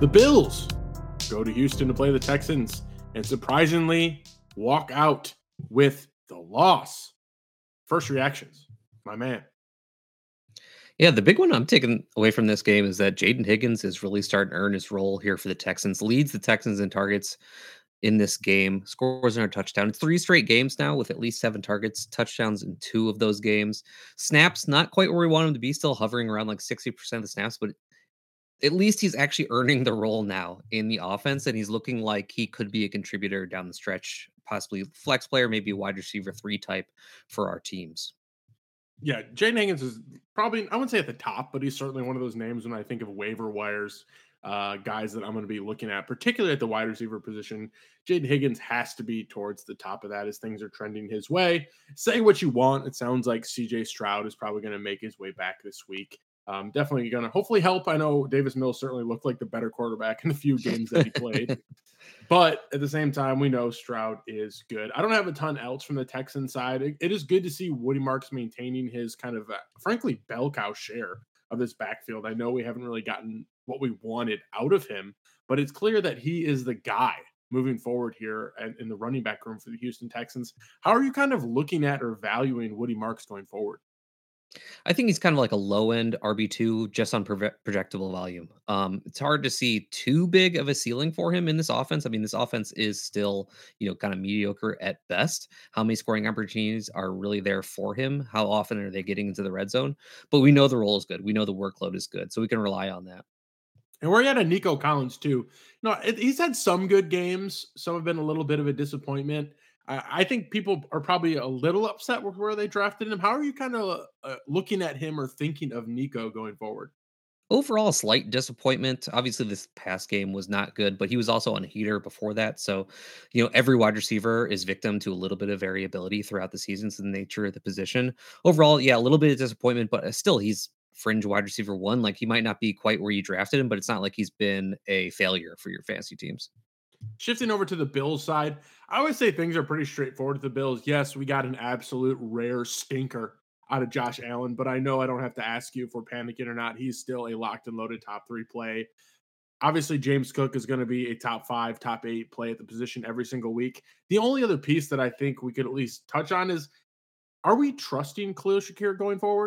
The Bills go to Houston to play the Texans and surprisingly walk out with the loss. First reactions, my man. Yeah, the big one I'm taking away from this game is that Jaden Higgins is really starting to earn his role here for the Texans. Leads the Texans in targets in this game, scores another touchdown. It's 3 straight games now with at least 7 targets, touchdowns in 2 of those games. Snaps, not quite where we want him to be, still hovering around like 60% of the snaps, but at least he's actually earning the role now in the offense, and he's looking like he could be a contributor down the stretch, possibly flex player, maybe a wide receiver 3 type for our teams. Yeah, Jaden Higgins is probably, I wouldn't say at the top, but he's certainly one of those names when I think of waiver wires, guys that I'm going to be looking at, particularly at the wide receiver position. Jaden Higgins has to be towards the top of that as things are trending his way. Say what you want. It sounds like CJ Stroud is probably going to make his way back this week. Definitely going to hopefully help. I know Davis Mills certainly looked like the better quarterback in the few games that he played. But at the same time, we know Stroud is good. I don't have a ton else from the Texan side. It is good to see Woody Marks maintaining his kind of, frankly, bell cow share of this backfield. I know we haven't really gotten what we wanted out of him, but it's clear that he is the guy moving forward here in the running back room for the Houston Texans. How are you kind of looking at or valuing Woody Marks going forward? I think he's kind of like a low end RB2 just on projectable volume. It's hard to see too big of a ceiling for him in this offense. I mean, this offense is still, kind of mediocre at best. How many scoring opportunities are really there for him? How often are they getting into the red zone? But we know the role is good. We know the workload is good. So we can rely on that. And we're at a Nico Collins too. No, he's had some good games. Some have been a little bit of a disappointment. I think people are probably a little upset with where they drafted him. How are you kind of looking at him or thinking of Nico going forward? Overall, slight disappointment. Obviously, this past game was not good, but he was also on a heater before that. So, every wide receiver is victim to a little bit of variability throughout the season. So, the nature of the position. Overall, yeah, a little bit of disappointment, but still, he's fringe wide receiver 1. Like, he might not be quite where you drafted him, but it's not like he's been a failure for your fantasy teams. Shifting over to the Bills side, I would say things are pretty straightforward with the Bills. Yes, we got an absolute rare stinker out of Josh Allen, but I know I don't have to ask you if we're panicking or not. He's still a locked and loaded top 3 play. Obviously, James Cook is going to be a top 5, top 8 play at the position every single week. The only other piece that I think we could at least touch on is, are we trusting Khalil Shakir going forward?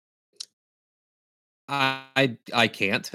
I can't.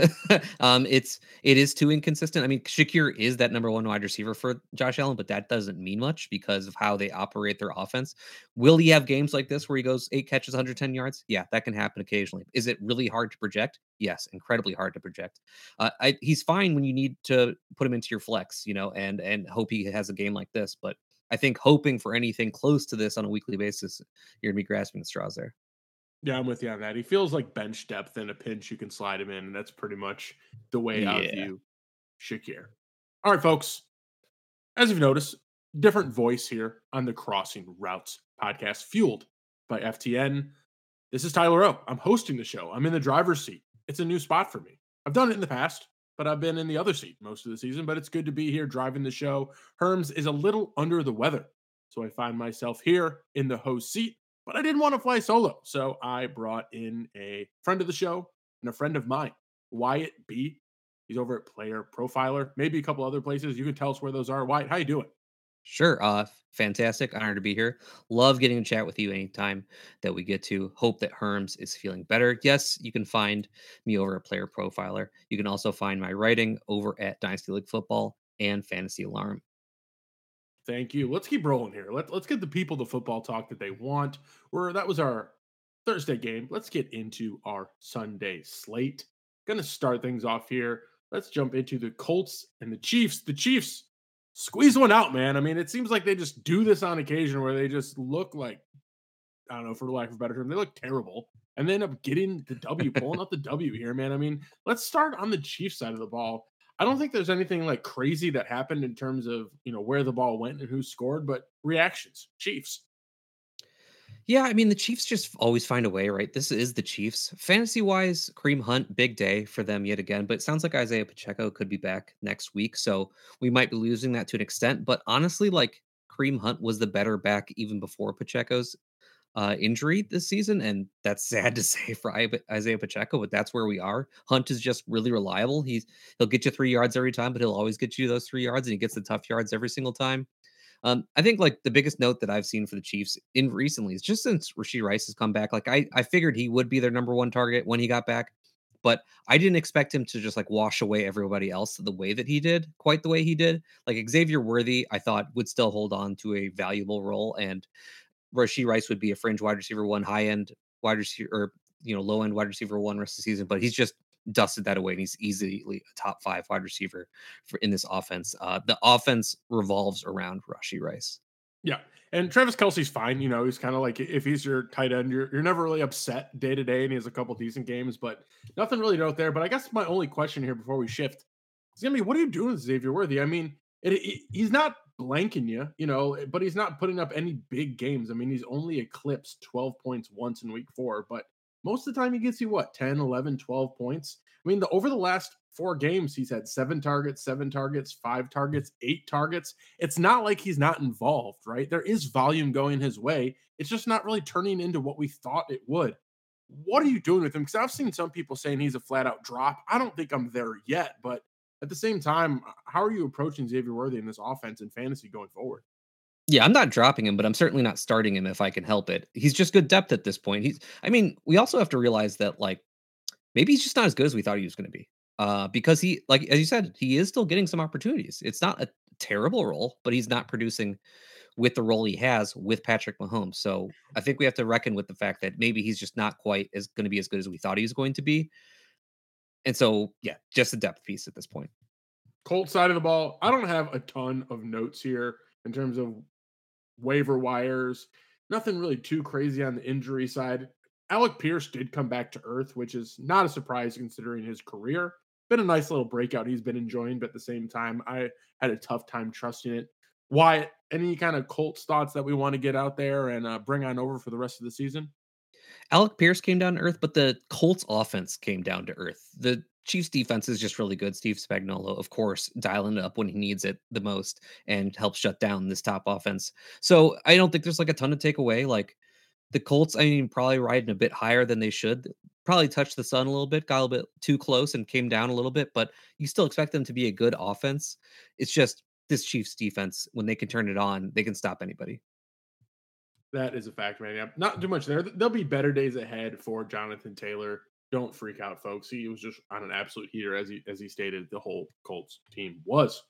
It is too inconsistent. I mean, Shakir is that number 1 wide receiver for Josh Allen, but that doesn't mean much because of how they operate their offense. Will he have games like this where he goes 8 catches, 110 yards? Yeah, that can happen occasionally. Is it really hard to project? Yes, incredibly hard to project. He's fine when you need to put him into your flex, and hope he has a game like this. But I think hoping for anything close to this on a weekly basis, you're gonna be grasping the straws there. Yeah, I'm with you on that. He feels like bench depth in a pinch. You can slide him in, and that's pretty much the way I Yeah. view Shakir. All right, folks. As you've noticed, different voice here on the Crossing Routes podcast, fueled by FTN. This is Tyler O. I'm hosting the show. I'm in the driver's seat. It's a new spot for me. I've done it in the past, but I've been in the other seat most of the season. But it's good to be here driving the show. Herms is a little under the weather, so I find myself here in the host seat. But I didn't want to fly solo, so I brought in a friend of the show and a friend of mine, Wyatt B. He's over at Player Profiler, maybe a couple other places. You can tell us where those are. Wyatt, how you doing? Sure. Fantastic. Honored to be here. Love getting to chat with you anytime that we get to. Hope that Herms is feeling better. Yes, you can find me over at Player Profiler. You can also find my writing over at Dynasty League Football and Fantasy Alarm. Thank you. Let's keep rolling here. Let's get the people the football talk that they want. That was our Thursday game. Let's get into our Sunday slate. Gonna start things off here. Let's jump into the Colts and the Chiefs. The Chiefs squeeze one out, man. I mean, it seems like they just do this on occasion where they just look like, I don't know, for lack of a better term, they look terrible and they end up getting the W, pulling out the W here, man. I mean, let's start on the Chiefs side of the ball. I don't think there's anything like crazy that happened in terms of, where the ball went and who scored, but reactions, Chiefs. Yeah, I mean, the Chiefs just always find a way, right? This is the Chiefs. Fantasy wise, Kareem Hunt, big day for them yet again. But it sounds like Isaiah Pacheco could be back next week. So we might be losing that to an extent. But honestly, like Kareem Hunt was the better back even before Pacheco's injury this season, and that's sad to say for Isaiah Pacheco, but that's where we are. Hunt is just really reliable. He'll get you 3 yards every time, but he'll always get you those 3 yards, and he gets the tough yards every single time. I think like the biggest note that I've seen for the Chiefs in recently is just since Rashee Rice has come back. Like I figured he would be their number one target when he got back, but I didn't expect him to just like wash away everybody else the way that he did, quite the way he did. Like Xavier Worthy, I thought would still hold on to a valuable role, and Rashee Rice would be a fringe wide receiver one, high end wide receiver, or low end wide receiver one rest of the season. But he's just dusted that away, and he's easily a top 5 wide receiver for in this offense. The offense revolves around Rashee Rice. Yeah. And Travis Kelsey's fine. He's kind of like if he's your tight end, you're never really upset day to day, and he has a couple decent games, but nothing really out there. But I guess my only question here before we shift is gonna be, what are you doing with Xavier Worthy? I mean, he's not blanking you, but he's not putting up any big games. I mean, he's only eclipsed 12 points once in week 4, but most of the time he gets you what, 10, 11, 12 points. I mean, over the last 4 games, he's had 7 targets, 5 targets, 8 targets. It's not like he's not involved, right? There is volume going his way. It's just not really turning into what we thought it would. What are you doing with him? Because I've seen some people saying he's a flat out drop. I don't think I'm there yet, but at the same time, how are you approaching Xavier Worthy in this offense and fantasy going forward? Yeah, I'm not dropping him, but I'm certainly not starting him if I can help it. He's just good depth at this point. I mean, we also have to realize that like maybe he's just not as good as we thought he was going to be. Because he, like as you said, he is still getting some opportunities. It's not a terrible role, but he's not producing with the role he has with Patrick Mahomes. So I think we have to reckon with the fact that maybe he's just not quite as going to be as good as we thought he was going to be. And so, yeah, just a depth piece at this point. Colts side of the ball, I don't have a ton of notes here in terms of waiver wires. Nothing really too crazy on the injury side. Alec Pierce did come back to earth, which is not a surprise considering his career. Been a nice little breakout he's been enjoying, but at the same time, I had a tough time trusting it. Wyatt, any kind of Colts thoughts that we want to get out there and bring on over for the rest of the season? Alec Pierce came down to earth, but the Colts offense came down to earth. The Chiefs defense is just really good. Steve Spagnuolo, of course, dialing it up when he needs it the most and helps shut down this top offense. So I don't think there's like a ton to take away. Like the Colts, I mean, probably riding a bit higher than they should. Probably touched the sun a little bit, got a little bit too close and came down a little bit, but you still expect them to be a good offense. It's just this Chiefs defense, when they can turn it on, they can stop anybody. That is a fact, man. Yeah, not too much there. There'll be better days ahead for Jonathan Taylor. Don't freak out, folks. He was just on an absolute heater, as he stated. The whole Colts team was.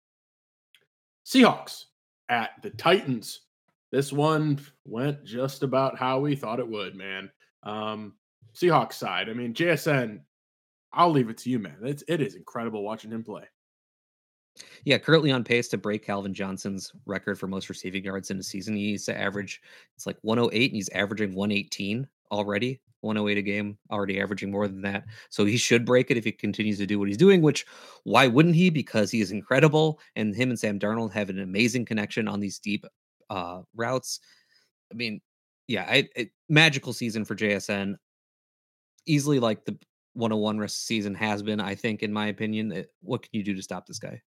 Seahawks at the Titans. This one went just about how we thought it would, man. Seahawks side. I mean, JSN. I'll leave it to you, man. It is incredible watching him play. Yeah, currently on pace to break Calvin Johnson's record for most receiving yards in a season. He needs to average, it's like 108, and he's averaging 118 already. 108 a game, already averaging more than that. So he should break it if he continues to do what he's doing, which why wouldn't he? Because he is incredible. And him and Sam Darnold have an amazing connection on these deep routes. I mean, yeah, magical season for JSN. Easily like the 101 rest of the season has been, I think, in my opinion. What can you do to stop this guy?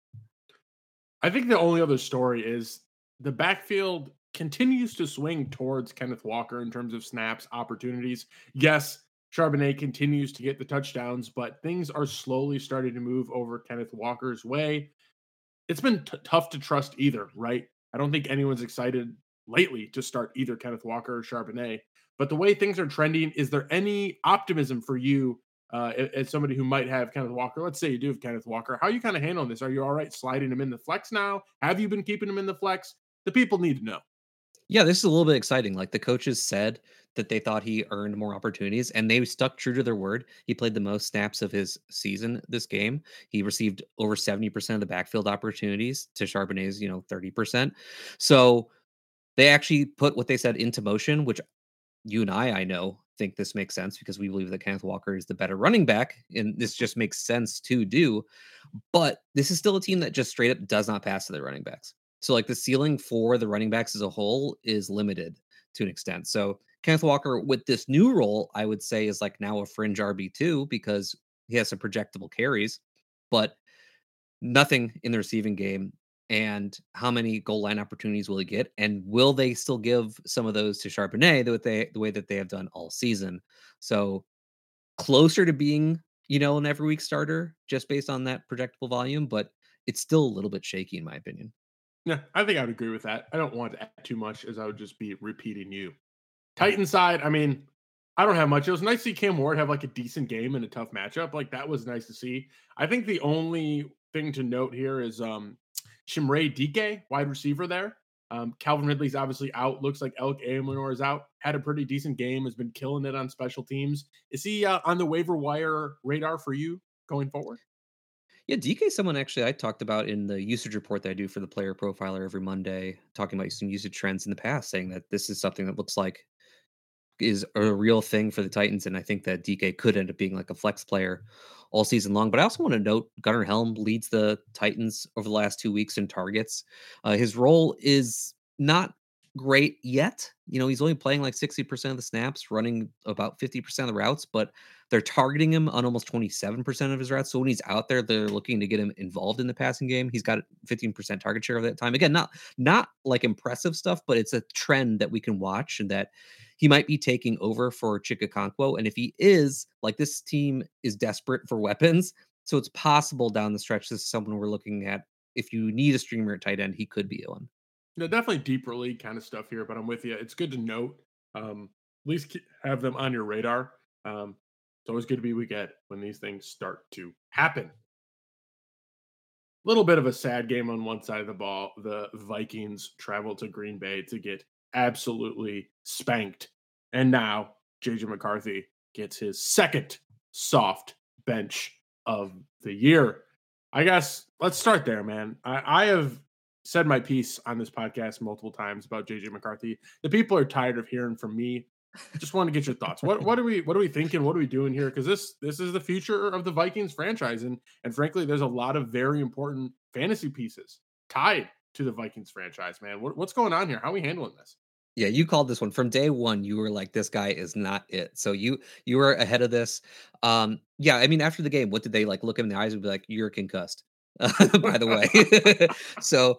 I think the only other story is the backfield continues to swing towards Kenneth Walker in terms of snaps, opportunities. Yes, Charbonnet continues to get the touchdowns, but things are slowly starting to move over Kenneth Walker's way. It's been tough to trust either, right? I don't think anyone's excited lately to start either Kenneth Walker or Charbonnet. But the way things are trending, is there any optimism for you as somebody who might have Kenneth Walker? Let's say you do have Kenneth Walker. How are you kind of handling this? Are you all right sliding him in the flex now? Have you been keeping him in the flex? The people need to know. Yeah, this is a little bit exciting. Like the coaches said that they thought he earned more opportunities and they stuck true to their word. He played the most snaps of his season this game. He received over 70% of the backfield opportunities to Charbonnet's, 30%. So they actually put what they said into motion, which you and I know, think this makes sense because we believe that Kenneth Walker is the better running back. And this just makes sense to do. But this is still a team that just straight up does not pass to their running backs. So like the ceiling for the running backs as a whole is limited to an extent. So Kenneth Walker with this new role, I would say is like now a fringe RB2 because he has some projectable carries, but nothing in the receiving game. and how many goal line opportunities will he get? And will they still give some of those to Charbonnet the way that they have done all season? So closer to being, an every week starter just based on that projectable volume, but it's still a little bit shaky in my opinion. Yeah, I think I would agree with that. I don't want to add too much as I would just be repeating you. Titan side, I mean, I don't have much. It was nice to see Cam Ward have like a decent game in a tough matchup. Like that was nice to see. I think the only thing to note here is Shimrei Dike, wide receiver there. Calvin Ridley's obviously out. Looks like Elk Amelor is out. Had a pretty decent game. Has been killing it on special teams. Is he on the waiver wire radar for you going forward? Yeah, DK is someone actually I talked about in the usage report that I do for the player profiler every Monday, talking about some usage trends in the past, saying that this is something that looks like is a real thing for the Titans, and I think that DK could end up being like a flex player all season long. But I also want to note Gunnar Helm leads the Titans over the last 2 weeks in targets. His role is not great yet. He's only playing like 60% of the snaps, running about 50% of the routes, but they're targeting him on almost 27% of his routes. So when he's out there, they're looking to get him involved in the passing game. He's got 15% target share of that time. Again, not like impressive stuff, but it's a trend that we can watch and that he might be taking over for Chikakonkwo. And if he is, like this team is desperate for weapons. So it's possible down the stretch this is someone we're looking at. If you need a streamer at tight end, he could be one. No, definitely deeper league kind of stuff here, but I'm with you. It's good to note. At least have them on your radar. It's always good to be week at when these things start to happen. Little bit of a sad game on one side of the ball. The Vikings travel to Green Bay to get absolutely spanked. And now JJ McCarthy gets his second soft bench of the year. I guess let's start there, man. I have said my piece on this podcast multiple times about JJ McCarthy. The people are tired of hearing from me. Just want to get your thoughts. What are we thinking? What are we doing here? Because this is the future of the Vikings franchise, and frankly, there's a lot of very important fantasy pieces tied to the Vikings franchise. Man, what's going on here? How are we handling this? Yeah, you called this one from day one. You were like, "This guy is not it." So you were ahead of this. Yeah, I mean, after the game, what did they like? Look him in the eyes and be like, "You're concussed." By the way, so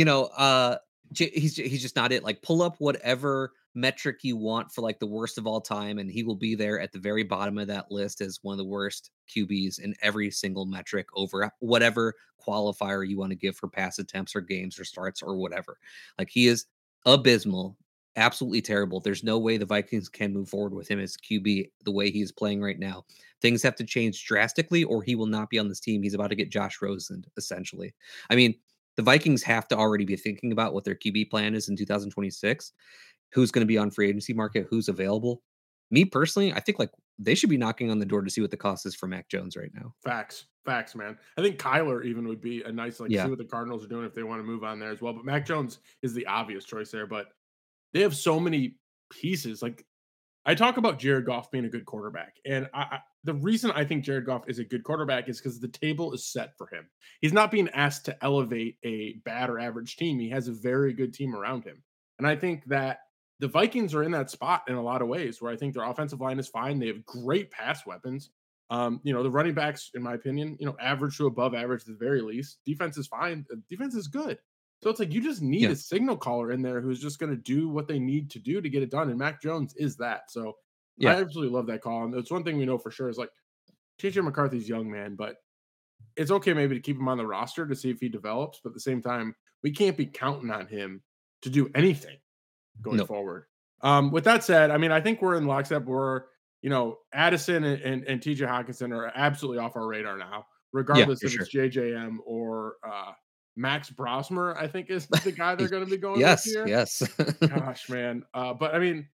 he's just not it. Like, pull up whatever metric you want for like the worst of all time, and he will be there at the very bottom of that list as one of the worst QBs in every single metric over whatever qualifier you want to give for pass attempts or games or starts or whatever. Like, he is abysmal. Absolutely terrible. There's no way the Vikings can move forward with him as QB the way he's playing right now. Things have to change drastically, or he will not be on this team. He's about to get Josh Rosen, essentially. I mean, the Vikings have to already be thinking about what their QB plan is in 2026. Who's going to be on free agency market? Who's available? Me personally, I think like they should be knocking on the door to see what the cost is for Mac Jones right now. Facts, man. I think Kyler even would be a nice like see Yeah. what the Cardinals are doing if they want to move on there as well. But Mac Jones is the obvious choice there. But they have so many pieces. Like I talk about Jared Goff being a good quarterback, and the reason I think Jared Goff is a good quarterback is because the table is set for him. He's not being asked to elevate a bad or average team. He has a very good team around him, and I think that the Vikings are in that spot in a lot of ways where I think their offensive line is fine. They have great pass weapons. The running backs, in my opinion, average to above average at the very least. Defense is fine. Defense is good. So it's like you just need Yeah. a signal caller in there who's just going to do what they need to do to get it done. And Mac Jones is that. So I Yeah. absolutely love that call. And it's one thing we know for sure is like JJ McCarthy's young man, but it's okay maybe to keep him on the roster to see if he develops. But at the same time, we can't be counting on him to do anything going No. forward. With that said, I mean, I think we're in lockstep where, Addison and TJ Hawkinson are absolutely off our radar now, Yeah, regardless for if it's sure. JJM or Max Brosmer, I think is the guy they're going to be going with Yes, here. yes. Gosh, man. But I mean,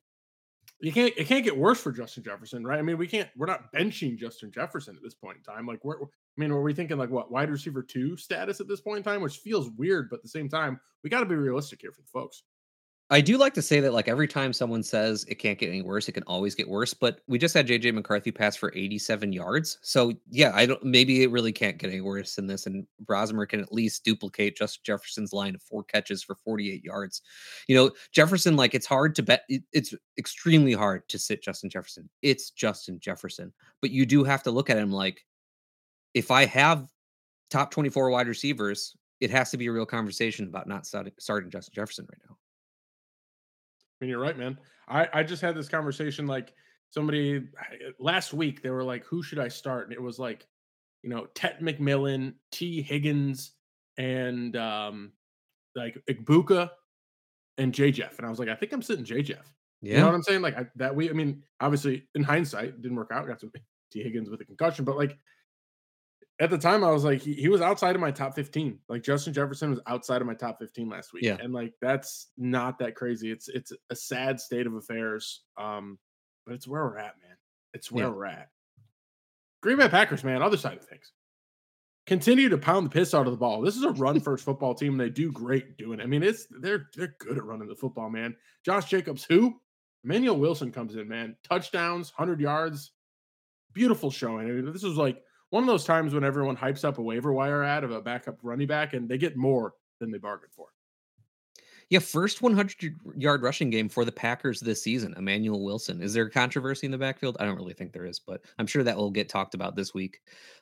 it can't get worse for Justin Jefferson, right? I mean, we're not benching Justin Jefferson at this point in time. Like were we thinking like what wide receiver 2 status at this point in time, which feels weird, but at the same time, we got to be realistic here for the folks. I do like to say that, like, every time someone says it can't get any worse, it can always get worse. But we just had JJ McCarthy pass for 87 yards. So yeah, I don't maybe it really can't get any worse than this. And Brosmer can at least duplicate Justin Jefferson's line of 4 catches for 48 yards. Jefferson, like it's hard to bet it's extremely hard to sit Justin Jefferson. It's Justin Jefferson. But you do have to look at him like if I have top 24 wide receivers it has to be a real conversation about not starting Justin Jefferson right now. I mean, you're right, man. I just had this conversation like somebody last week. They were like, "Who should I start?" And it was like, Tet McMillan, T. Higgins, and like Igbuka and J. Jeff. And I was like, I think I'm sitting J. Jeff. You know what I'm saying? Like I mean, obviously in hindsight, it didn't work out. Got some T. Higgins with a concussion, but like at the time, I was like, he was outside of my top 15. Like Justin Jefferson was outside of my top 15 last week, and like that's not that crazy. It's a sad state of affairs, but it's where we're at, man. It's where we're at. Green Bay Packers, man. Other side of things, continue to pound the piss out of the ball. This is a run-first football team. They do great doing it. I mean, they're good at running the football, man. Josh Jacobs, who? Emmanuel Wilson comes in, man. Touchdowns, 100 yards. Beautiful showing. I mean, this is like one of those times when everyone hypes up a waiver wire ad of a backup running back, and they get more than they bargained for. Yeah, first 100-yard rushing game for the Packers this season, Emmanuel Wilson. Is there controversy in the backfield? I don't really think there is, but I'm sure that will get talked about this week.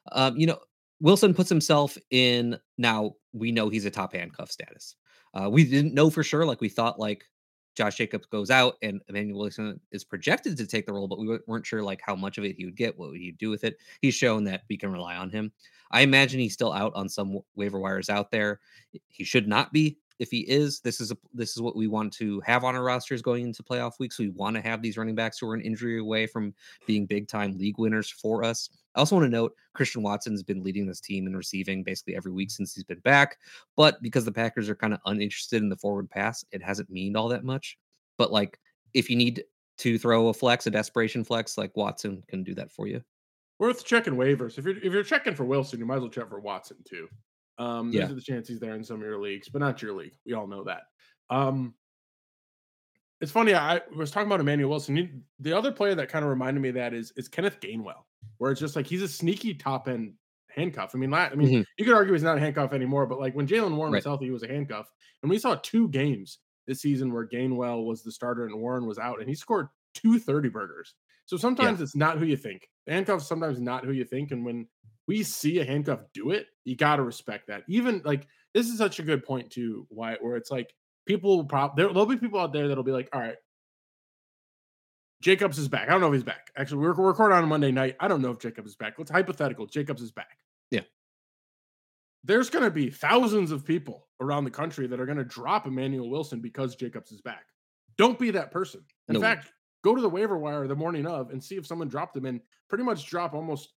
Wilson puts himself in, now we know he's a top handcuff status. We didn't know for sure, like we thought like Josh Jacobs goes out and Emmanuel Wilson is projected to take the role, but we weren't sure like how much of it he would get, what would he do with it. He's shown that we can rely on him. I imagine he's still out on some waiver wires out there. He should not be. If he is, this is what we want to have on our rosters going into playoff weeks. So we want to have these running backs who are an injury away from being big time league winners for us. I also want to note Christian Watson's been leading this team in receiving basically every week since he's been back. But because the Packers are kind of uninterested in the forward pass, it hasn't meaned all that much. But like if you need to throw a desperation flex, like Watson can do that for you. Worth checking waivers. If you're checking for Wilson, you might as well check for Watson too. Those are the chances he's there in some of your leagues, but not your league. We all know that. It's funny. I was talking about Emmanuel Wilson. The other player that kind of reminded me of that is Kenneth Gainwell, where it's just like he's a sneaky top end handcuff. I mean, you could argue he's not a handcuff anymore, but like when Jaylen Warren was healthy, he was a handcuff. And we saw 2 games this season where Gainwell was the starter and Warren was out, and he scored 2 30-burgers. So sometimes it's not who you think. The handcuff's sometimes not who you think, and when we see a handcuff do it, you got to respect that. Even like this is such a good point too, Wyatt, where it's like there'll be people out there that'll be like, all right, Jacobs is back. I don't know if he's back. Actually, we're recording on a Monday night. I don't know if Jacobs is back. Let's hypothetical. Jacobs is back. Yeah. There's going to be thousands of people around the country that are going to drop Emmanuel Wilson because Jacobs is back. Don't be that person. In fact, go to the waiver wire the morning of and see if someone dropped him and pretty much drop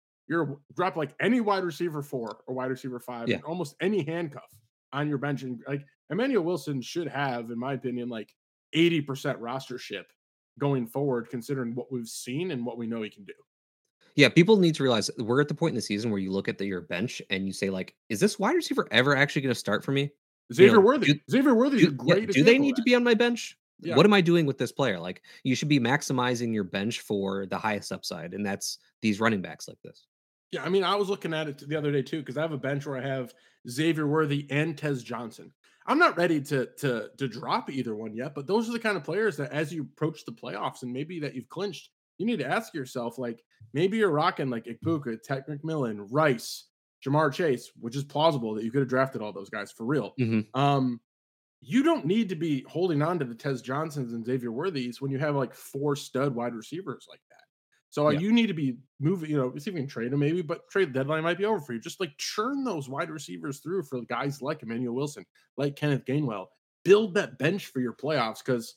like any wide receiver 4 or wide receiver 5 and almost any handcuff on your bench. And like Emmanuel Wilson should have, in my opinion, like 80% rostership going forward, considering what we've seen and what we know he can do. Yeah, people need to realize we're at the point in the season where you look at your bench and you say, like, is this wide receiver ever actually going to start for me? Xavier Worthy. Xavier Worthy's a great. Do they need to be on my bench? Yeah. What am I doing with this player? Like, you should be maximizing your bench for the highest upside, and that's these running backs like this. Yeah, I mean, I was looking at it the other day too because I have a bench where I have Xavier Worthy and Tez Johnson. I'm not ready to drop either one yet, but those are the kind of players that, as you approach the playoffs and maybe that you've clinched, you need to ask yourself, like, maybe you're rocking like Igbuka, Tet McMillan, Rice, Jamar Chase, which is plausible that you could have drafted all those guys for real. Mm-hmm. You don't need to be holding on to the Tez Johnsons and Xavier Worthys when you have like 4 stud wide receivers like that. So you need to be moving, see if you can trade them maybe, but trade deadline might be over for you. Just like churn those wide receivers through for guys like Emmanuel Wilson, like Kenneth Gainwell. Build that bench for your playoffs because,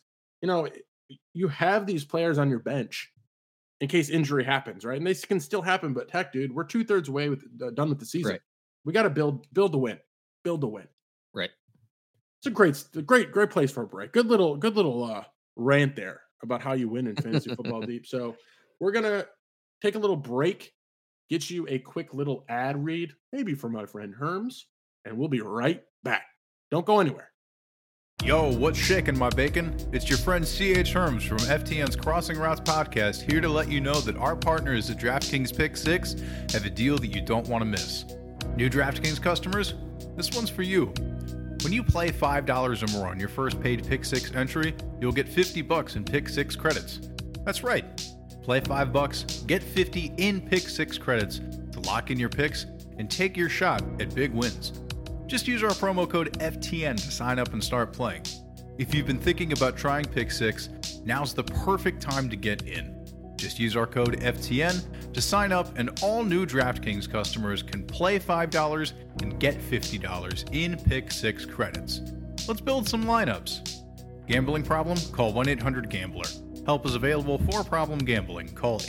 you have these players on your bench in case injury happens, right? And they can still happen, but heck, dude, we're 2/3 away done with the season. Right. We got to build to win. Build to win. Right. It's a great place for a break. Good little rant there about how you win in fantasy football deep. So we're gonna take a little break, get you a quick little ad read, maybe from my friend Herms, and we'll be right back. Don't go anywhere. Yo, what's shaking, my bacon? It's your friend C.H. Herms from FTN's Crossing Routes podcast, here to let you know that our partners at DraftKings Pick 6 have a deal that you don't want to miss. New DraftKings customers, this one's for you. When you play $5 or more on your first paid Pick 6 entry, you'll get $50 in Pick 6 credits. That's right. Play $5, get 50 in Pick 6 credits to lock in your picks and take your shot at big wins. Just use our promo code FTN to sign up and start playing. If you've been thinking about trying Pick 6, now's the perfect time to get in. Just use our code FTN to sign up, and all new DraftKings customers can play $5 and get $50 in Pick 6 credits. Let's build some lineups. Gambling problem? Call 1-800-GAMBLER. Help is available for problem gambling. Call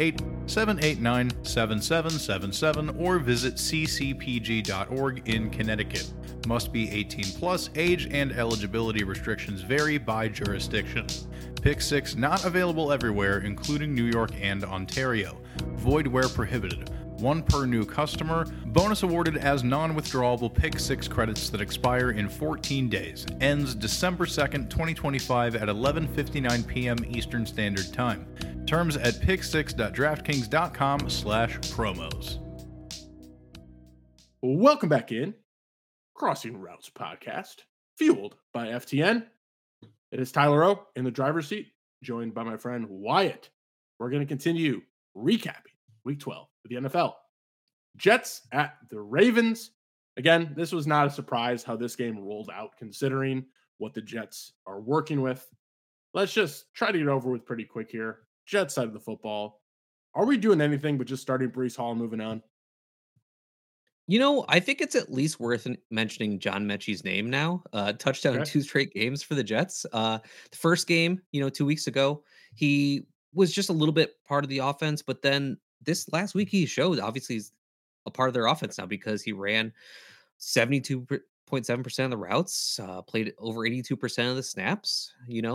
888-789-7777 or visit ccpg.org in Connecticut. Must be 18 plus. Age and eligibility restrictions vary by jurisdiction. Pick 6 not available everywhere, including New York and Ontario. Void where prohibited. 1 per new customer. Bonus awarded as non-withdrawable Pick 6 credits that expire in 14 days. Ends December 2nd, 2025 at 11:59 p.m. Eastern Standard Time. Terms at pick6.draftkings.com/promos. Welcome back in. Crossing Routes podcast, fueled by FTN. It is Tyler O in the driver's seat, joined by my friend Wyatt. We're going to continue recapping Week 12 of the NFL. Jets at the Ravens. Again, this was not a surprise how this game rolled out, considering what the Jets are working with. Let's just try to get over with pretty quick here. Jets side of the football. Are we doing anything but just starting Breece Hall and moving on? I think it's at least worth mentioning John Mechie's name now. Touchdown in 2 straight games for the Jets. The first game, 2 weeks ago, he was just a little bit part of the offense, but then this last week he showed obviously he's a part of their offense now because he ran 72.7% of the routes, played over 82% of the snaps.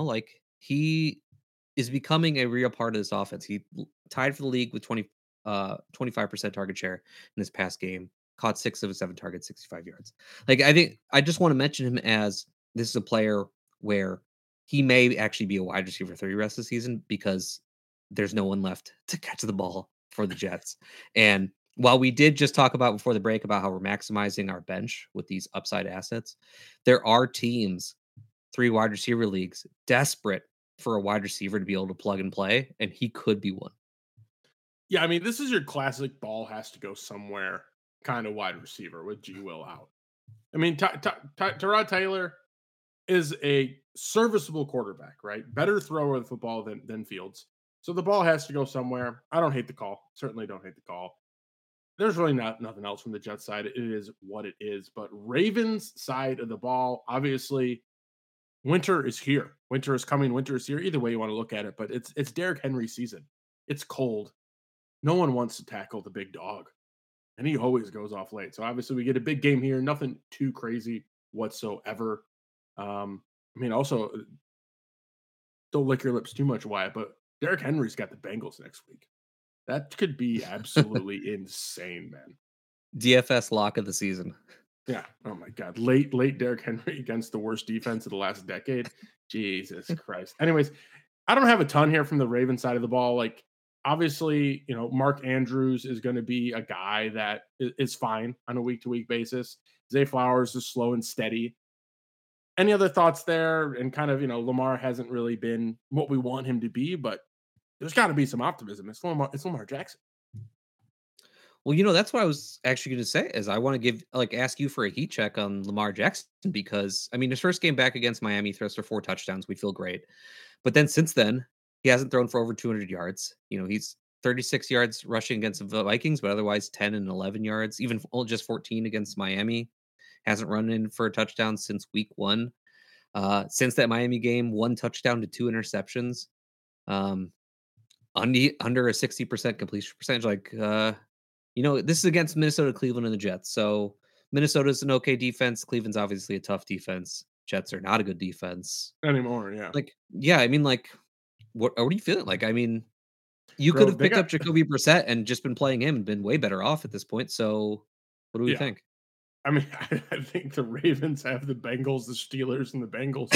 He is becoming a real part of this offense. He tied for the league with 25% target share in this past game. Caught 6 of 7 targets, 65 yards. I just want to mention him as this is a player where he may actually be a wide receiver 3 rest of the season because there's no one left to catch the ball for the Jets. And while we did just talk about before the break about how we're maximizing our bench with these upside assets, there are teams, 3 wide receiver leagues, desperate for a wide receiver to be able to plug and play, and he could be one. Yeah, I mean, this is your classic ball has to go somewhere kind of wide receiver with G. Will out. I mean, Tyrod Taylor is a serviceable quarterback, right? Better thrower of the football than Fields. So the ball has to go somewhere. I don't hate the call. Certainly don't hate the call. There's really nothing else from the Jets side. It is what it is. But Ravens side of the ball, obviously, winter is here. Winter is coming. Winter is here. Either way you want to look at it, but it's Derrick Henry season. It's cold. No one wants to tackle the big dog. And he always goes off late. So obviously we get a big game here. Nothing too crazy whatsoever. Also, don't lick your lips too much, Wyatt, but Derrick Henry's got the Bengals next week. That could be absolutely insane, man. DFS lock of the season. Yeah. Oh my God. Late Derrick Henry against the worst defense of the last decade. Jesus Christ. Anyways, I don't have a ton here from the Ravens side of the ball. Obviously, Mark Andrews is going to be a guy that is fine on a week-to-week basis. Zay Flowers is slow and steady. Any other thoughts there? And kind of, Lamar hasn't really been what we want him to be, but there's got to be some optimism. It's Lamar Jackson. Well, that's what I was actually going to say is I want to ask you for a heat check on Lamar Jackson because, his first game back against Miami, he throws for 4 touchdowns. We feel great. But then since then, he hasn't thrown for over 200 yards. He's 36 yards rushing against the Vikings, but otherwise 10 and 11 yards, even just 14 against Miami. Hasn't run in for a touchdown since week 1. Since that Miami game, 1 touchdown to 2 interceptions. Under a 60% completion percentage. This is against Minnesota, Cleveland, and the Jets. So Minnesota's an okay defense. Cleveland's obviously a tough defense. Jets are not a good defense. Anymore, yeah. What are you feeling? You could have picked up Jacoby Brissett and just been playing him and been way better off at this point. So what do we think? I think the Ravens have the Bengals, the Steelers, and the Bengals.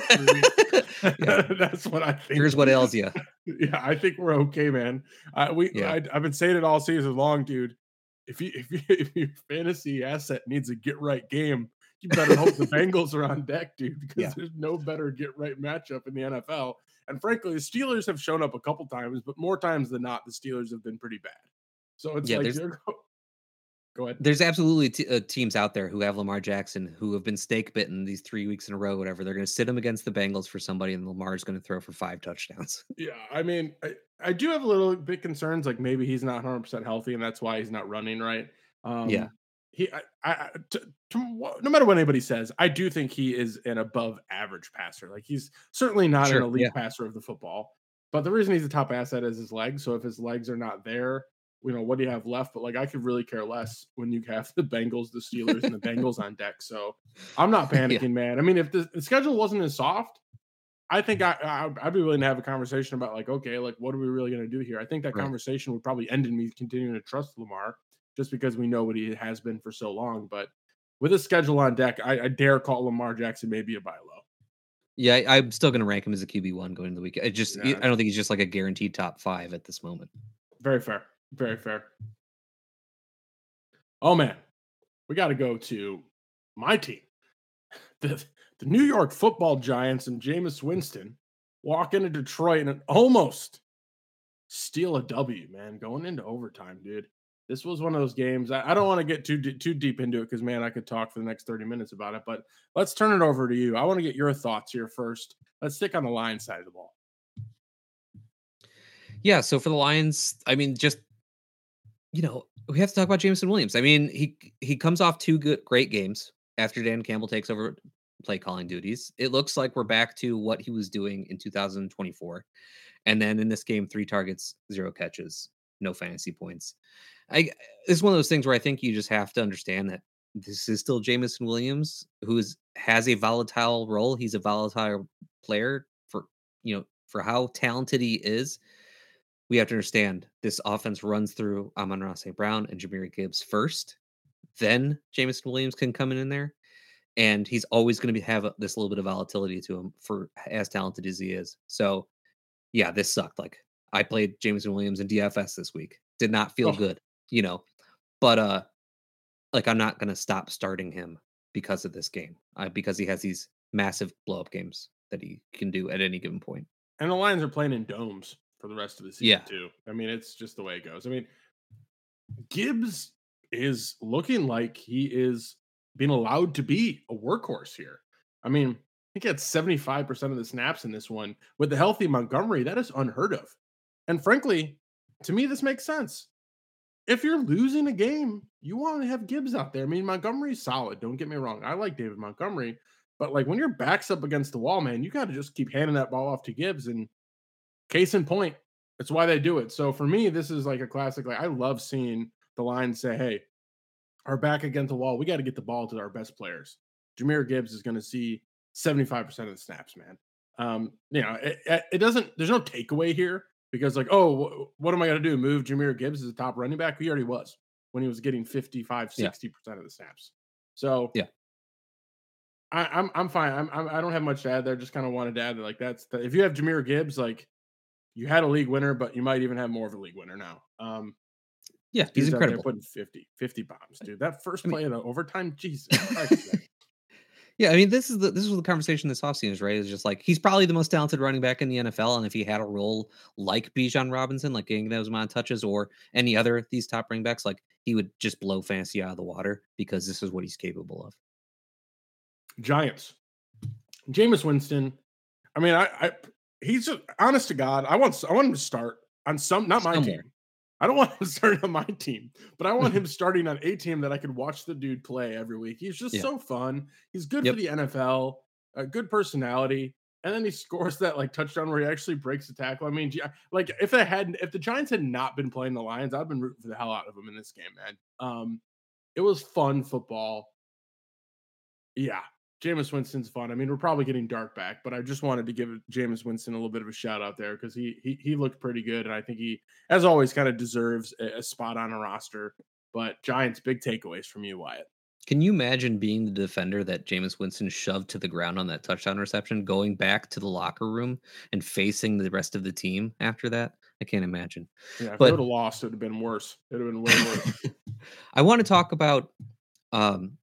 That's what I think. Here's what ails you. Yeah, I think we're okay, man. I've been saying it all season long, dude. If your fantasy asset needs a get right game, you better hope the Bengals are on deck, dude, because there's no better get right matchup in the NFL. And frankly, the Steelers have shown up a couple times, but more times than not, the Steelers have been pretty bad. So it's Go ahead. There's absolutely teams out there who have Lamar Jackson who have been stake bitten these 3 weeks in a row, whatever. They're going to sit him against the Bengals for somebody, and Lamar's going to throw for 5 touchdowns. Yeah, I mean, I do have a little bit concerns, like maybe he's not 100% healthy, and that's why he's not running right. Yeah, He, no matter what anybody says, I do think he is an above average passer. Like he's certainly not an sure. elite Yeah, passer of the football, but the reason he's a top asset is his legs. So if his legs are not there, what do you have left? But like, I could really care less when you have the Bengals, the Steelers, and the Bengals on deck. So I'm not panicking, yeah, man. I mean, if the schedule wasn't as soft, I think I'd be willing to have a conversation about like, okay, like what are we really going to do here? I think that right. conversation would probably end in me continuing to trust Lamar just because we know what he has been for so long. But with his schedule on deck, I dare call Lamar Jackson maybe a buy low. Yeah, I'm still going to rank him as a QB1 going into the week. I Yeah, don't think he's just like a guaranteed top 5 at this moment. very fair, very fair. Oh man, we got to go to my team, the New York Football Giants, and Jameis Winston walk into Detroit and almost steal a W, man, going into overtime, dude. This was one of those games. I don't want to get too deep into it because, man, I could talk for the next 30 minutes about it. But let's turn it over to you. I want to get your thoughts here first. Let's stick on the Lions side of the ball. Yeah, so for the Lions, I mean, just we have to talk about Jameson Williams. I mean, he comes off 2 great games after Dan Campbell takes over play calling duties. It looks like we're back to what he was doing in 2024. And then in this game, 3 targets, 0 catches, no fantasy points. It's one of those things where I think you just have to understand that this is still Jameson Williams, who has a volatile role. He's a volatile player for how talented he is. We have to understand this offense runs through Amon-Ra St. Brown and Jahmyr Gibbs first. Then Jameson Williams can come in there. And he's always going to have this little bit of volatility to him for as talented as he is. So, yeah, this sucked. Like, I played Jameson Williams in DFS this week. Did not feel good, But, like, I'm not going to stop starting him because of this game. Because he has these massive blow-up games that he can do at any given point. And the Lions are playing in domes for the rest of the season, too. I mean, it's just the way it goes. I mean, Gibbs is looking like he is being allowed to be a workhorse here. I mean, I think he had 75% of the snaps in this one. With the healthy Montgomery, that is unheard of. And frankly, to me, this makes sense. If you're losing a game, you want to have Gibbs out there. I mean, Montgomery's solid. Don't get me wrong. I like David Montgomery. But like when your back's up against the wall, man, you got to just keep handing that ball off to Gibbs. And case in point, that's why they do it. So for me, this is like a classic. Like I love seeing the Lions say, hey, our back against the wall, we got to get the ball to our best players. Jahmyr Gibbs is going to see 75% of the snaps, man. It doesn't, there's no takeaway here because like, oh, what am I going to do? Move Jahmyr Gibbs as a top running back? He already was when he was getting 55, 60% of the snaps. So yeah, I'm fine. I don't have much to add there. Just kind of wanted to add that like if you have Jahmyr Gibbs, like you had a league winner, but you might even have more of a league winner now. Yeah, he's incredible. Putting 50 bombs, dude. That first play of the overtime, Jesus Christ. Yeah, I mean, this was the conversation this offseason is, right? It's just like he's probably the most talented running back in the NFL, and if he had a role like Bijan Robinson, like getting those amount of touches, or any other of these top running backs, like he would just blow fantasy out of the water because this is what he's capable of. Giants, Jameis Winston. I mean, he's just, honest to God. I want him to start on not my team. I don't want him starting on my team, but I want him starting on a team that I could watch the dude play every week. He's just so fun. He's good for the NFL, a good personality. And then he scores that like touchdown where he actually breaks the tackle. I mean, like if the Giants had not been playing the Lions, I'd been rooting for the hell out of them in this game, man. It was fun football. Yeah. Jameis Winston's fun. I mean, we're probably getting dark back, but I just wanted to give Jameis Winston a little bit of a shout out there because he looked pretty good, and I think he, as always, kind of deserves a spot on a roster. But Giants, big takeaways from you, Wyatt. Can you imagine being the defender that Jameis Winston shoved to the ground on that touchdown reception, going back to the locker room and facing the rest of the team after that? I can't imagine. Yeah, if they would have lost, it would have been worse. It would have been way worse. I want to talk about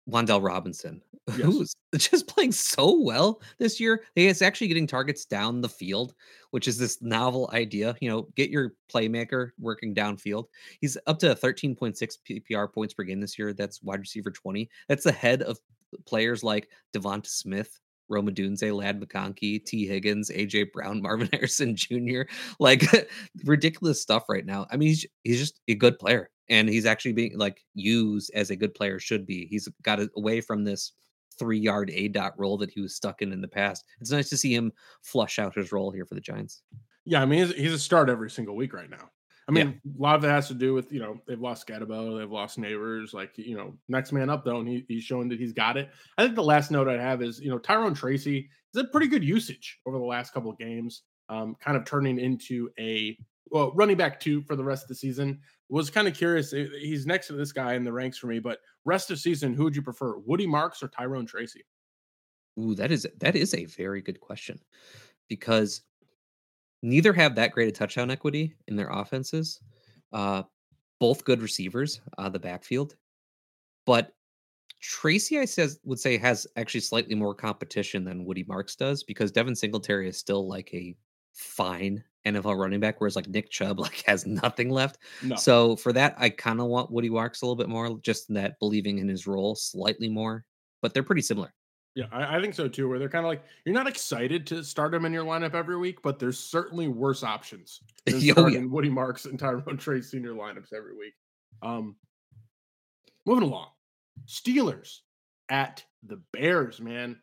Wandell Robinson, Yes. who's just playing so well this year. He is actually getting targets down the field, which is this novel idea. Get your playmaker working downfield. He's up to 13.6 PPR points per game this year. That's wide receiver 20. That's ahead of players like Devonta Smith, Roma Dunze, Lad McConkey, T. Higgins, AJ Brown, Marvin Harrison Jr. Like ridiculous stuff right now. I mean, he's just a good player, and he's actually being like used as a good player should be. He's got away from this 3-yard A dot role that he was stuck in the past. It's nice to see him flush out his role here for the Giants. Yeah, I mean, he's a start every single week right now. I Yeah. mean, a lot of it has to do with, they've lost Scatabo, they've lost Neighbors, like, next man up though, and he's showing that he's got it. I think the last note I have is, Tyrone Tracy is a pretty good usage over the last couple of games, kind of turning into running back 2 for the rest of the season. Was kind of curious. He's next to this guy in the ranks for me, but rest of season, who would you prefer, Woody Marks or Tyrone Tracy? Ooh, that is a very good question, because neither have that great a touchdown equity in their offenses. Uh, both good receivers, the backfield. But Tracy, would say, has actually slightly more competition than Woody Marks does, because Devin Singletary is still like a fine NFL running back, whereas like Nick Chubb has nothing left. No. So for that, I kind of want Woody Marks a little bit more, just in that believing in his role slightly more. But they're pretty similar. Yeah, I think so too. Where they're kind of like, you're not excited to start them in your lineup every week, but there's certainly worse options than Oh, yeah. starting Woody Marks and Tyrone Tracy in your lineups every week. Moving along, Steelers at the Bears, man.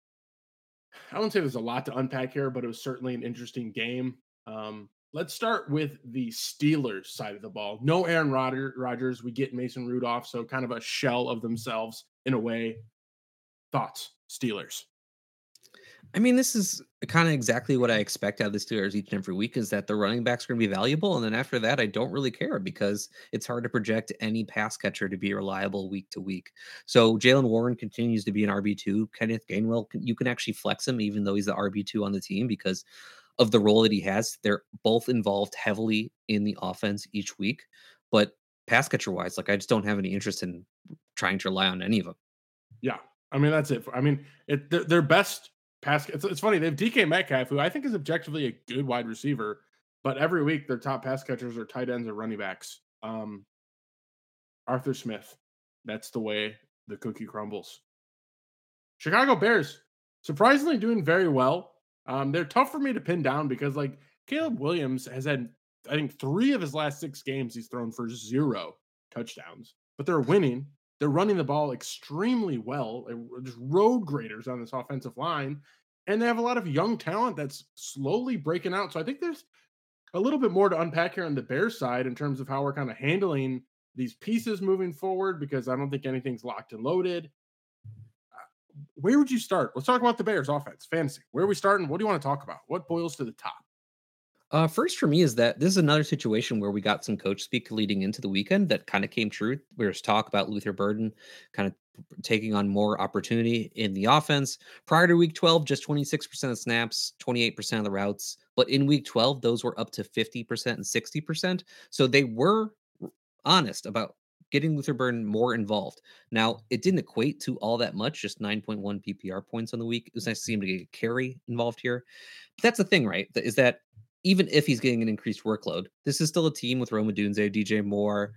I wouldn't say there's a lot to unpack here, but it was certainly an interesting game. Let's start with the Steelers side of the ball. No Aaron Rodgers. We get Mason Rudolph, so kind of a shell of themselves in a way. Thoughts, Steelers? I mean, this is kind of exactly what I expect out of the Steelers each and every week, is that the running backs are going to be valuable. And then after that, I don't really care, because it's hard to project any pass catcher to be reliable week to week. So Jalen Warren continues to be an RB2. Kenneth Gainwell, you can actually flex him even though he's the RB2 on the team, because of the role that he has. They're both involved heavily in the offense each week. But pass catcher wise, I just don't have any interest in trying to rely on any of them. Yeah. I mean, that's it. I mean, their best pass. It's funny. They have DK Metcalf, who I think is objectively a good wide receiver, but every week their top pass catchers are tight ends or running backs. Arthur Smith. That's the way the cookie crumbles. Chicago Bears, surprisingly doing very well. They're tough for me to pin down because Caleb Williams has had, I think, 3 of his last 6 games he's thrown for 0 touchdowns, but they're winning. They're running the ball extremely well. They're just road graders on this offensive line, and they have a lot of young talent that's slowly breaking out. So I think there's a little bit more to unpack here on the Bears side in terms of how we're kind of handling these pieces moving forward, because I don't think anything's locked and loaded. Where would you start? Let's talk about the Bears offense, fantasy. Where are we starting? What do you want to talk about? What boils to the top? First for me is that this is another situation where we got some coach speak leading into the weekend that kind of came true. There's talk about Luther Burden kind of taking on more opportunity in the offense. Prior to week 12, just 26% of snaps, 28% of the routes. But in week 12, those were up to 50% and 60%. So they were honest about getting Luther Burden more involved. Now, it didn't equate to all that much, just 9.1 PPR points on the week. It was nice to see him to get a carry involved here. But that's the thing, right? Is that even if he's getting an increased workload, this is still a team with Roma Dunze, DJ Moore,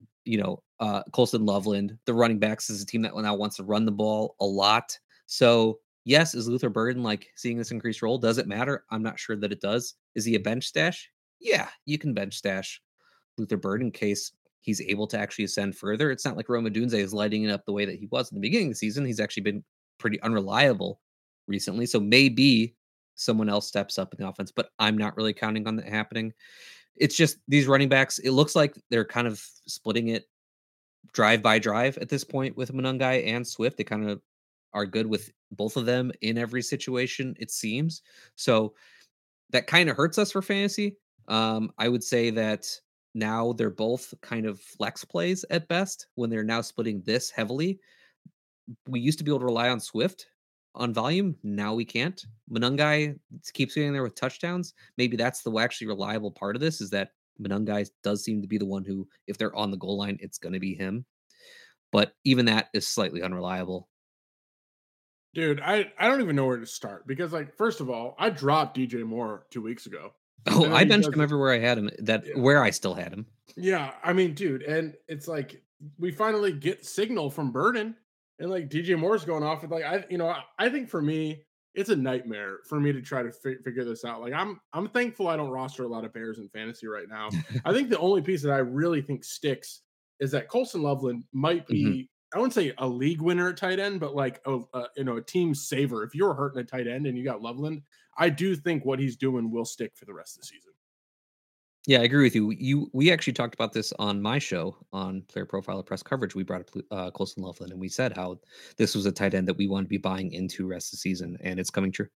Colston Loveland. The running backs is a team that now wants to run the ball a lot. So yes, is Luther Burden seeing this increased role? Does it matter? I'm not sure that it does. Is he a bench stash? Yeah, you can bench stash Luther Burden in case he's able to actually ascend further. It's not like Roma Dunze is lighting it up the way that he was in the beginning of the season. He's actually been pretty unreliable recently. So maybe someone else steps up in the offense, but I'm not really counting on that happening. It's just these running backs, it looks like they're kind of splitting it drive by drive at this point with Monangai and Swift. They kind of are good with both of them in every situation, it seems. So that kind of hurts us for fantasy. I would say that now they're both kind of flex plays at best when they're now splitting this heavily. We used to be able to rely on Swift on volume. Now we can't. Monangai keeps getting there with touchdowns. Maybe that's the actually reliable part of this, is that Monangai does seem to be the one who, if they're on the goal line, it's going to be him. but even that is slightly unreliable. Dude, I don't even know where to start because, like, first of all, I dropped DJ Moore 2 weeks ago, Oh, and then I he benched does him it. everywhere I had him. Yeah, Where I still had him. yeah. I mean, dude, and it's like we finally get signal from Burden, and like DJ Moore's going off with like I think for me it's a nightmare for me to try to figure this out. Like I'm thankful I don't roster a lot of Bears in fantasy right now. I think the only piece that I really think sticks is that Colson Loveland might hmm be, I wouldn't say a league winner at tight end, but like a team saver. If you're hurting a tight end and you got Loveland, I do think what he's doing will stick for the rest of the season. Yeah, I agree with you. We actually talked about this on my show on Player Profiler Press Coverage. We brought up Colson Loveland, and we said how this was a tight end that we want to be buying into rest of the season, and it's coming true.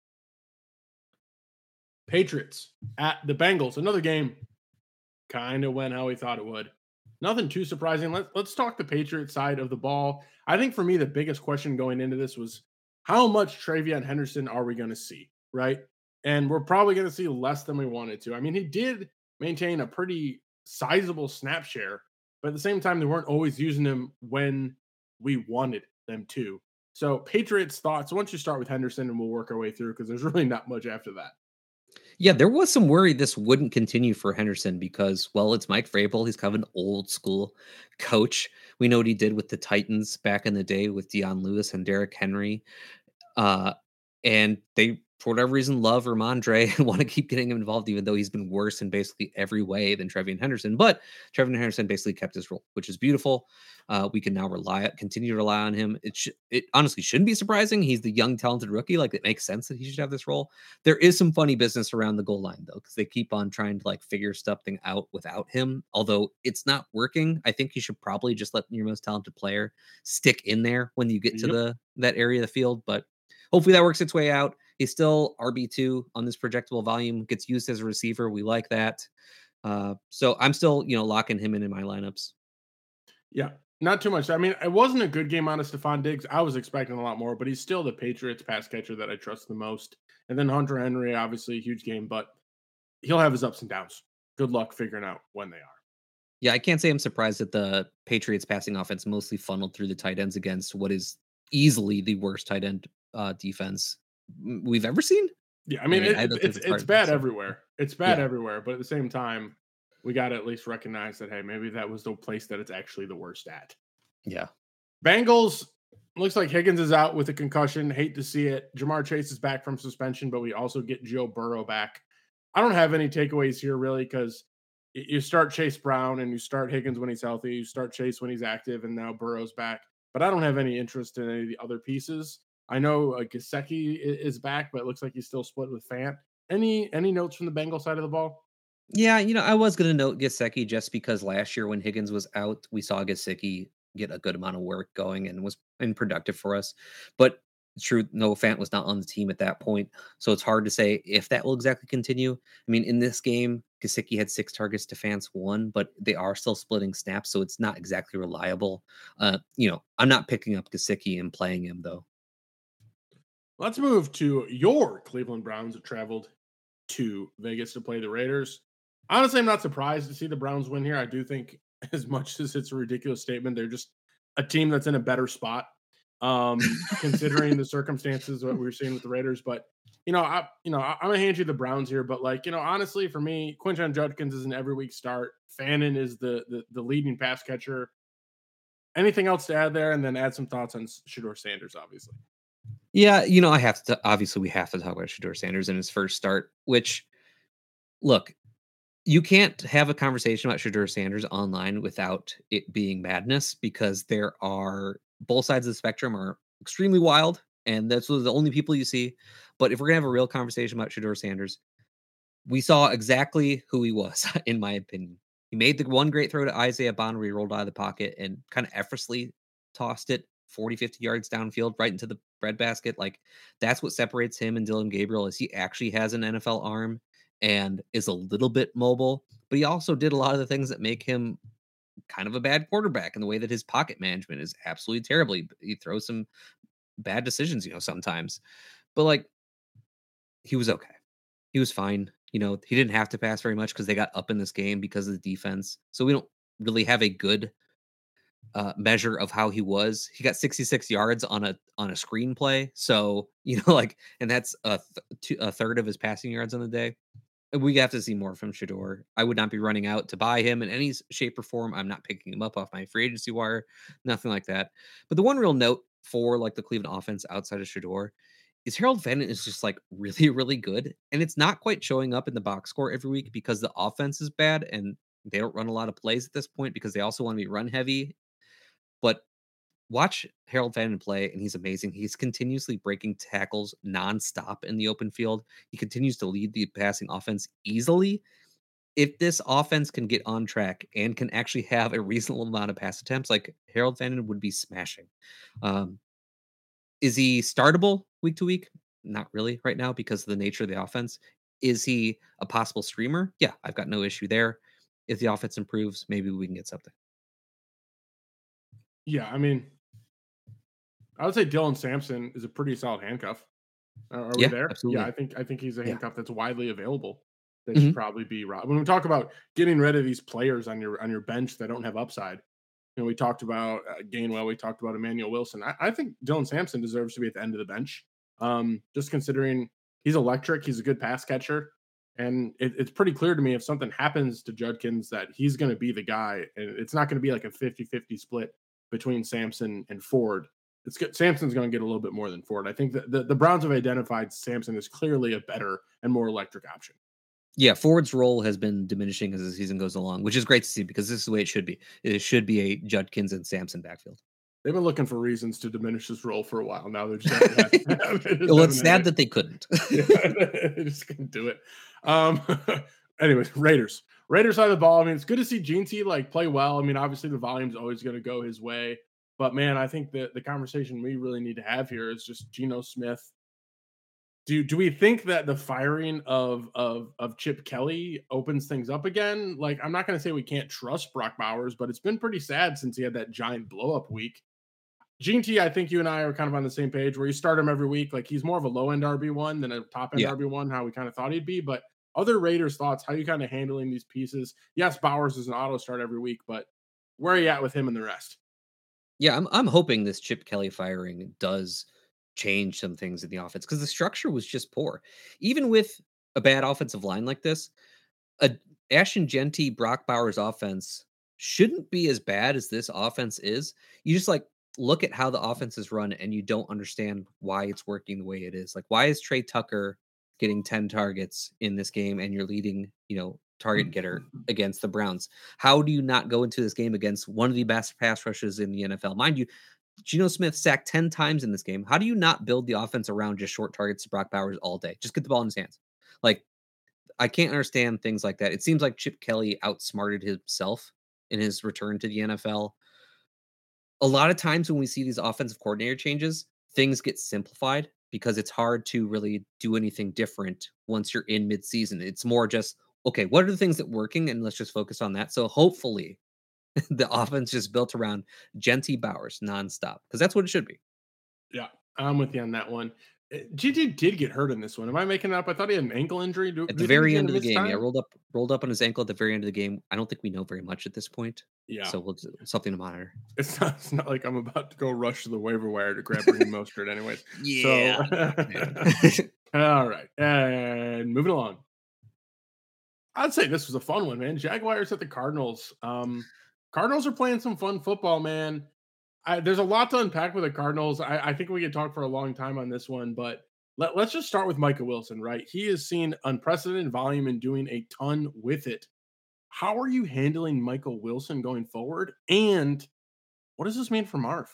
Patriots at the Bengals. Another game kind of went how we thought it would. Nothing too surprising. Let's talk the Patriots side of the ball. I think for me, the biggest question going into this was how much Travion Henderson are we going to see, right? And we're probably going to see less than we wanted to. I mean, he did maintain a pretty sizable snap share, but at the same time, they weren't always using him when we wanted them to. So, Patriots thoughts. Once you start with Henderson, and we'll work our way through because there's really not much after that. Yeah, there was some worry this wouldn't continue for Henderson because, well, it's Mike Vrabel. He's kind of an old school coach. We know what he did with the Titans back in the day with Deion Lewis and Derrick Henry. Uh, and they, for whatever reason, love Ramondre and want to keep getting him involved, even though he's been worse in basically every way than Trevion Henderson. But Trevion Henderson basically kept his role, which is beautiful. We can now continue to rely on him. It honestly shouldn't be surprising. He's the young, talented rookie. Like, it makes sense that he should have this role. There is some funny business around the goal line, though, because they keep on trying to like figure something out without him. Although it's not working, I think you should probably just let your most talented player stick in there when you get to Yep. that area of the field. But hopefully that works its way out. He's still RB2 on this projectable volume, gets used as a receiver. We like that. So I'm still, locking him in my lineups. Yeah, not too much. I mean, it wasn't a good game on Stephon Diggs. I was expecting a lot more, but he's still the Patriots pass catcher that I trust the most. And then Hunter Henry, obviously a huge game, but he'll have his ups and downs. Good luck figuring out when they are. Yeah, I can't say I'm surprised that the Patriots passing offense mostly funneled through the tight ends against what is easily the worst tight end defense we've ever seen. Yeah, I mean, I don't think it's hard bad to say. everywhere. It's bad Yeah, everywhere, but at the same time, we got to at least recognize that, hey, maybe that was the place that it's actually the worst at. yeah. Bengals, looks like Higgins is out with a concussion. Hate to see it. Jamar Chase is back from suspension, but we also get Joe Burrow back. I don't have any takeaways here really because you start Chase Brown and you start Higgins when he's healthy. You start Chase when he's active, and now Burrow's back. But I don't have any interest in any of the other pieces. I know Gesicki is back, but it looks like he's still split with Fant. Any notes from the Bengal side of the ball? Yeah, I was gonna note Gesicki just because last year when Higgins was out, we saw Gesicki get a good amount of work going and was productive for us. But true, Noah Fant was not on the team at that point, so it's hard to say if that will exactly continue. I mean, in this game, Gesicki had 6 targets to Fant's 1, but they are still splitting snaps, so it's not exactly reliable. I'm not picking up Gesicki and playing him though. Let's move to your Cleveland Browns that traveled to Vegas to play the Raiders. Honestly, I'm not surprised to see the Browns win here. I do think, as much as it's a ridiculous statement, they're just a team that's in a better spot, considering the circumstances what we were seeing with the Raiders. But I'm gonna hand you the Browns here. But honestly, for me, Quinton Judkins is an every week start. Fannin is the leading pass catcher. Anything else to add there, and then add some thoughts on Shedeur Sanders, obviously. Yeah, I have to obviously we have to talk about Shedeur Sanders in his first start, which look, you can't have a conversation about Shedeur Sanders online without it being madness because there are both sides of the spectrum are extremely wild, and that's the only people you see. But if we're gonna have a real conversation about Shedeur Sanders, we saw exactly who he was, in my opinion. He made the one great throw to Isaiah Bond where he rolled out of the pocket and kind of effortlessly tossed it 40, 50 yards downfield right into the breadbasket. Like, that's what separates him and Dylan Gabriel is he actually has an NFL arm and is a little bit mobile, but he also did a lot of the things that make him kind of a bad quarterback in the way that his pocket management is absolutely terrible. He throws some bad decisions, sometimes. But like, he was okay. He was fine. He didn't have to pass very much because they got up in this game because of the defense. So we don't really have a good measure of how he was. He got 66 yards on a screenplay. So, like, and that's a third of his passing yards on the day. We have to see more from Shador. I would not be running out to buy him in any shape or form. I'm not picking him up off my free agency wire, nothing like that. But the one real note for like the Cleveland offense outside of Shador is Harold Van is just like really, really good. And it's not quite showing up in the box score every week because the offense is bad and they don't run a lot of plays at this point because they also want to be run heavy. But watch Harold Van play, and he's amazing. He's continuously breaking tackles nonstop in the open field. He continues to lead the passing offense easily. If this offense can get on track and can actually have a reasonable amount of pass attempts, like Harold Van would be smashing. Um, is he startable week to week? Not really right now because of the nature of the offense. Is he a possible streamer? Yeah, I've got no issue there. If the offense improves, maybe we can get something. Yeah, I mean, I would say Dylan Sampson is a pretty solid handcuff. Are we Yeah, there? absolutely. Yeah, I think he's a Yeah. handcuff that's widely available. That Mhm. should probably be when we talk about getting rid of these players on your bench that don't have upside. We talked about Gainwell, we talked about Emmanuel Wilson. I think Dylan Sampson deserves to be at the end of the bench. Just considering he's electric, he's a good pass catcher, and it's pretty clear to me if something happens to Judkins that he's going to be the guy, and it's not going to be like a 50-50 split between Sampson and Ford. Sampson's going to get a little bit more than Ford. I think that the Browns have identified Sampson as clearly a better and more electric option. Yeah, Ford's role has been diminishing as the season goes along, which is great to see because this is the way it should be. It should be a Judkins and Sampson backfield. They've been looking for reasons to diminish his role for a while now. They're just Well, it's sad that they couldn't. Yeah, they just couldn't do it. Anyways, Raiders side of the ball. I mean, it's good to see Gene T like play well. I mean, obviously the volume's always going to go his way, but man, I think that the conversation we really need to have here is just Geno Smith. Do we think that the firing of Chip Kelly opens things up again? Like, I'm not going to say we can't trust Brock Bowers, but it's been pretty sad since he had that giant blow up week. Gene T, I think you and I are kind of on the same page where you start him every week. Like, he's more of a low end RB1 than a top end RB1, how we kind of thought he'd be. But other Raiders thoughts, how you kind of handling these pieces? Yes, Bowers is an auto start every week, but where are you at with him and the rest? Yeah, I'm hoping this Chip Kelly firing does change some things in the offense because the structure was just poor. Even with a bad offensive line like this, a Ashton Genty, Brock Bowers offense shouldn't be as bad as this offense is. You just like look at how the offense is run and you don't understand why it's working the way it is. Like, why is Trey Tucker getting 10 targets in this game and you're leading, target getter against the Browns? How do you not go into this game against one of the best pass rushes in the NFL? Mind you, Geno Smith sacked 10 times in this game. How do you not build the offense around just short targets to Brock Bowers all day? Just get the ball in his hands. Like, I can't understand things like that. It seems like Chip Kelly outsmarted himself in his return to the NFL. A lot of times when we see these offensive coordinator changes, things get simplified because it's hard to really do anything different once you're in midseason. It's more just, okay, what are the things that working? And let's just focus on that. So hopefully the offense is built around Genty Bowers nonstop because that's what it should be. Yeah, I'm with you on that one. GT did get hurt in this one. Am I making it up? I thought he had an ankle injury. At the very end of the game, yeah, rolled up on his ankle at the very end of the game. I don't think we know very much at this point. Yeah, so we'll something to monitor. It's not like I'm about to go rush to the waiver wire to grab Raheem Mostert, anyways. Yeah. So, all right, and moving along. I'd say this was a fun one, man. Jaguars at the Cardinals. Cardinals are playing some fun football, man. There's a lot to unpack with the Cardinals. I think we could talk for a long time on this one, but let's just start with Micah Wilson, right? He has seen unprecedented volume and doing a ton with it. How are you handling Michael Wilson going forward? And what does this mean for Marv?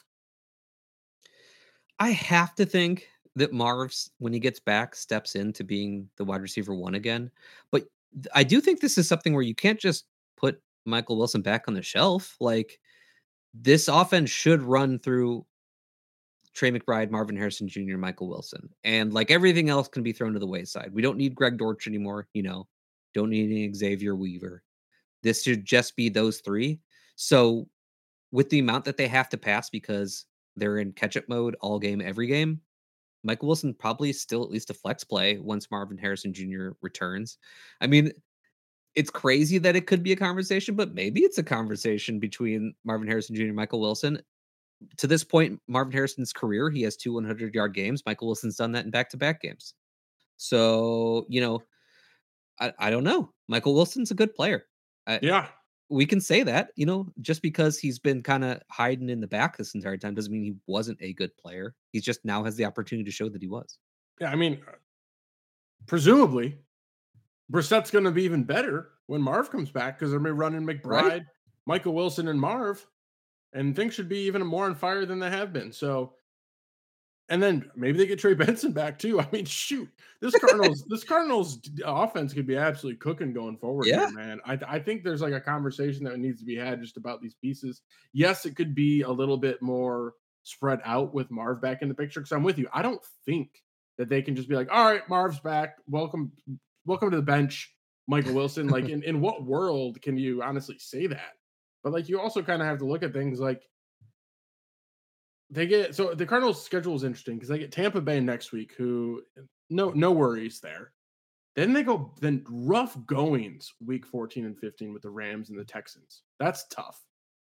I have to think that Marv's, when he gets back, steps into being the wide receiver one again. But I do think this is something where you can't just put Michael Wilson back on the shelf. Like, this offense should run through Trey McBride, Marvin Harrison Jr., Michael Wilson. And like everything else can be thrown to the wayside. We don't need Greg Dortch anymore, don't need any Xavier Weaver. This should just be those three. So with the amount that they have to pass because they're in catch-up mode all game, every game, Michael Wilson probably still at least a flex play once Marvin Harrison Jr. returns. I mean, it's crazy that it could be a conversation, but maybe it's a conversation between Marvin Harrison Jr. and Michael Wilson. To this point, Marvin Harrison's career, he has 2 100-yard games. Michael Wilson's done that in back-to-back games. So, I don't know. Michael Wilson's a good player. Yeah. We can say that, just because he's been kind of hiding in the back this entire time doesn't mean he wasn't a good player. He just now has the opportunity to show that he was. Yeah, I mean, presumably, Brissett's going to be even better when Marv comes back because they're going to be running McBride, Right. Michael Wilson, and Marv, and things should be even more on fire than they have been. So, and then maybe they get Trey Benson back too. I mean, shoot, this Cardinals offense could be absolutely cooking going forward Yeah. here, man. I think there's like a conversation that needs to be had just about these pieces. Yes, it could be a little bit more spread out with Marv back in the picture because I'm with you. I don't think that they can just be like, all right, Marv's back. Welcome to the bench, Michael Wilson. Like, in what world can you honestly say that? But like, you also kind of have to look at things like the Cardinals' schedule is interesting because they get Tampa Bay next week, who no worries there. Then they go rough goings week 14 and 15 with the Rams and the Texans. That's tough.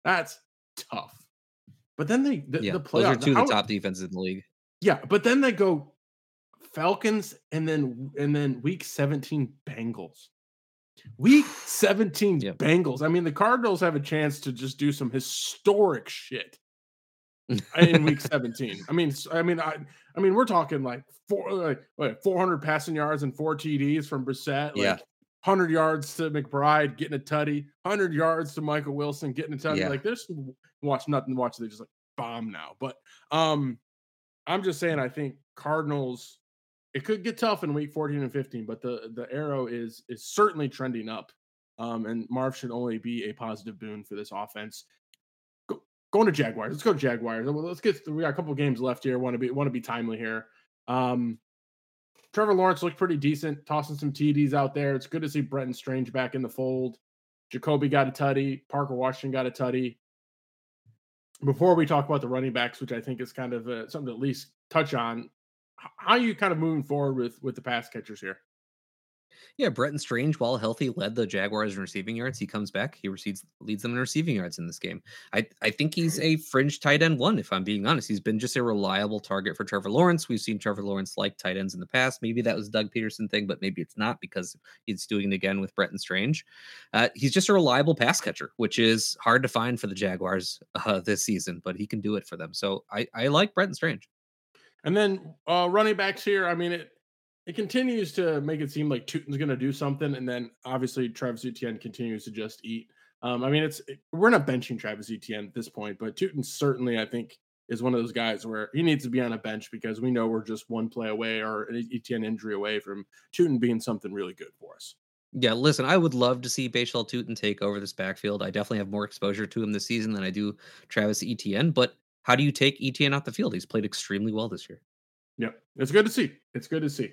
But then the playoffs. Those are two of the top defenses in the league. Yeah, but then they go Falcons and then week 17 Bengals. Week 17 Bengals. I mean, the Cardinals have a chance to just do some historic shit in week 17. I mean, we're talking like 400 passing yards and 4 TDs from Brissett. 100 yards to McBride getting a tutty, 100 yards to Michael Wilson getting a tutty. Like, there's nothing to watch. They just like bomb now. But I'm just saying, I think Cardinals, it could get tough in week 14 and 15, but the arrow is certainly trending up. And Marv should only be a positive boon for this offense. Going to Jaguars. Let's go Jaguars. We got a couple of games left here. Want to be timely here. Trevor Lawrence looked pretty decent, tossing some TDs out there. It's good to see Brenton Strange back in the fold. Jacoby got a tutty. Parker Washington got a tutty. Before we talk about the running backs, which I think is kind of something to at least touch on, how are you kind of moving forward with the pass catchers here? Yeah, Brenton Strange, while healthy, led the Jaguars in receiving yards. He comes back, he leads them in receiving yards in this game. I think he's a fringe tight end one, if I'm being honest. He's been just a reliable target for Trevor Lawrence. We've seen Trevor Lawrence like tight ends in the past. Maybe that was Doug Peterson thing, but maybe it's not because he's doing it again with Brenton Strange. He's just a reliable pass catcher, which is hard to find for the Jaguars this season, but he can do it for them. So I like Brenton Strange. And then running backs here, I mean, it continues to make it seem like Tutin's going to do something, and then obviously Travis Etienne continues to just eat. I mean, we're not benching Travis Etienne at this point, but Tutin certainly, I think, is one of those guys where he needs to be on a bench because we know we're just one play away or an Etienne injury away from Tutin being something really good for us. Yeah, listen, I would love to see Bashal Tutin take over this backfield. I definitely have more exposure to him this season than I do Travis Etienne, but how do you take Etienne off the field? He's played extremely well this year. Yeah, it's good to see.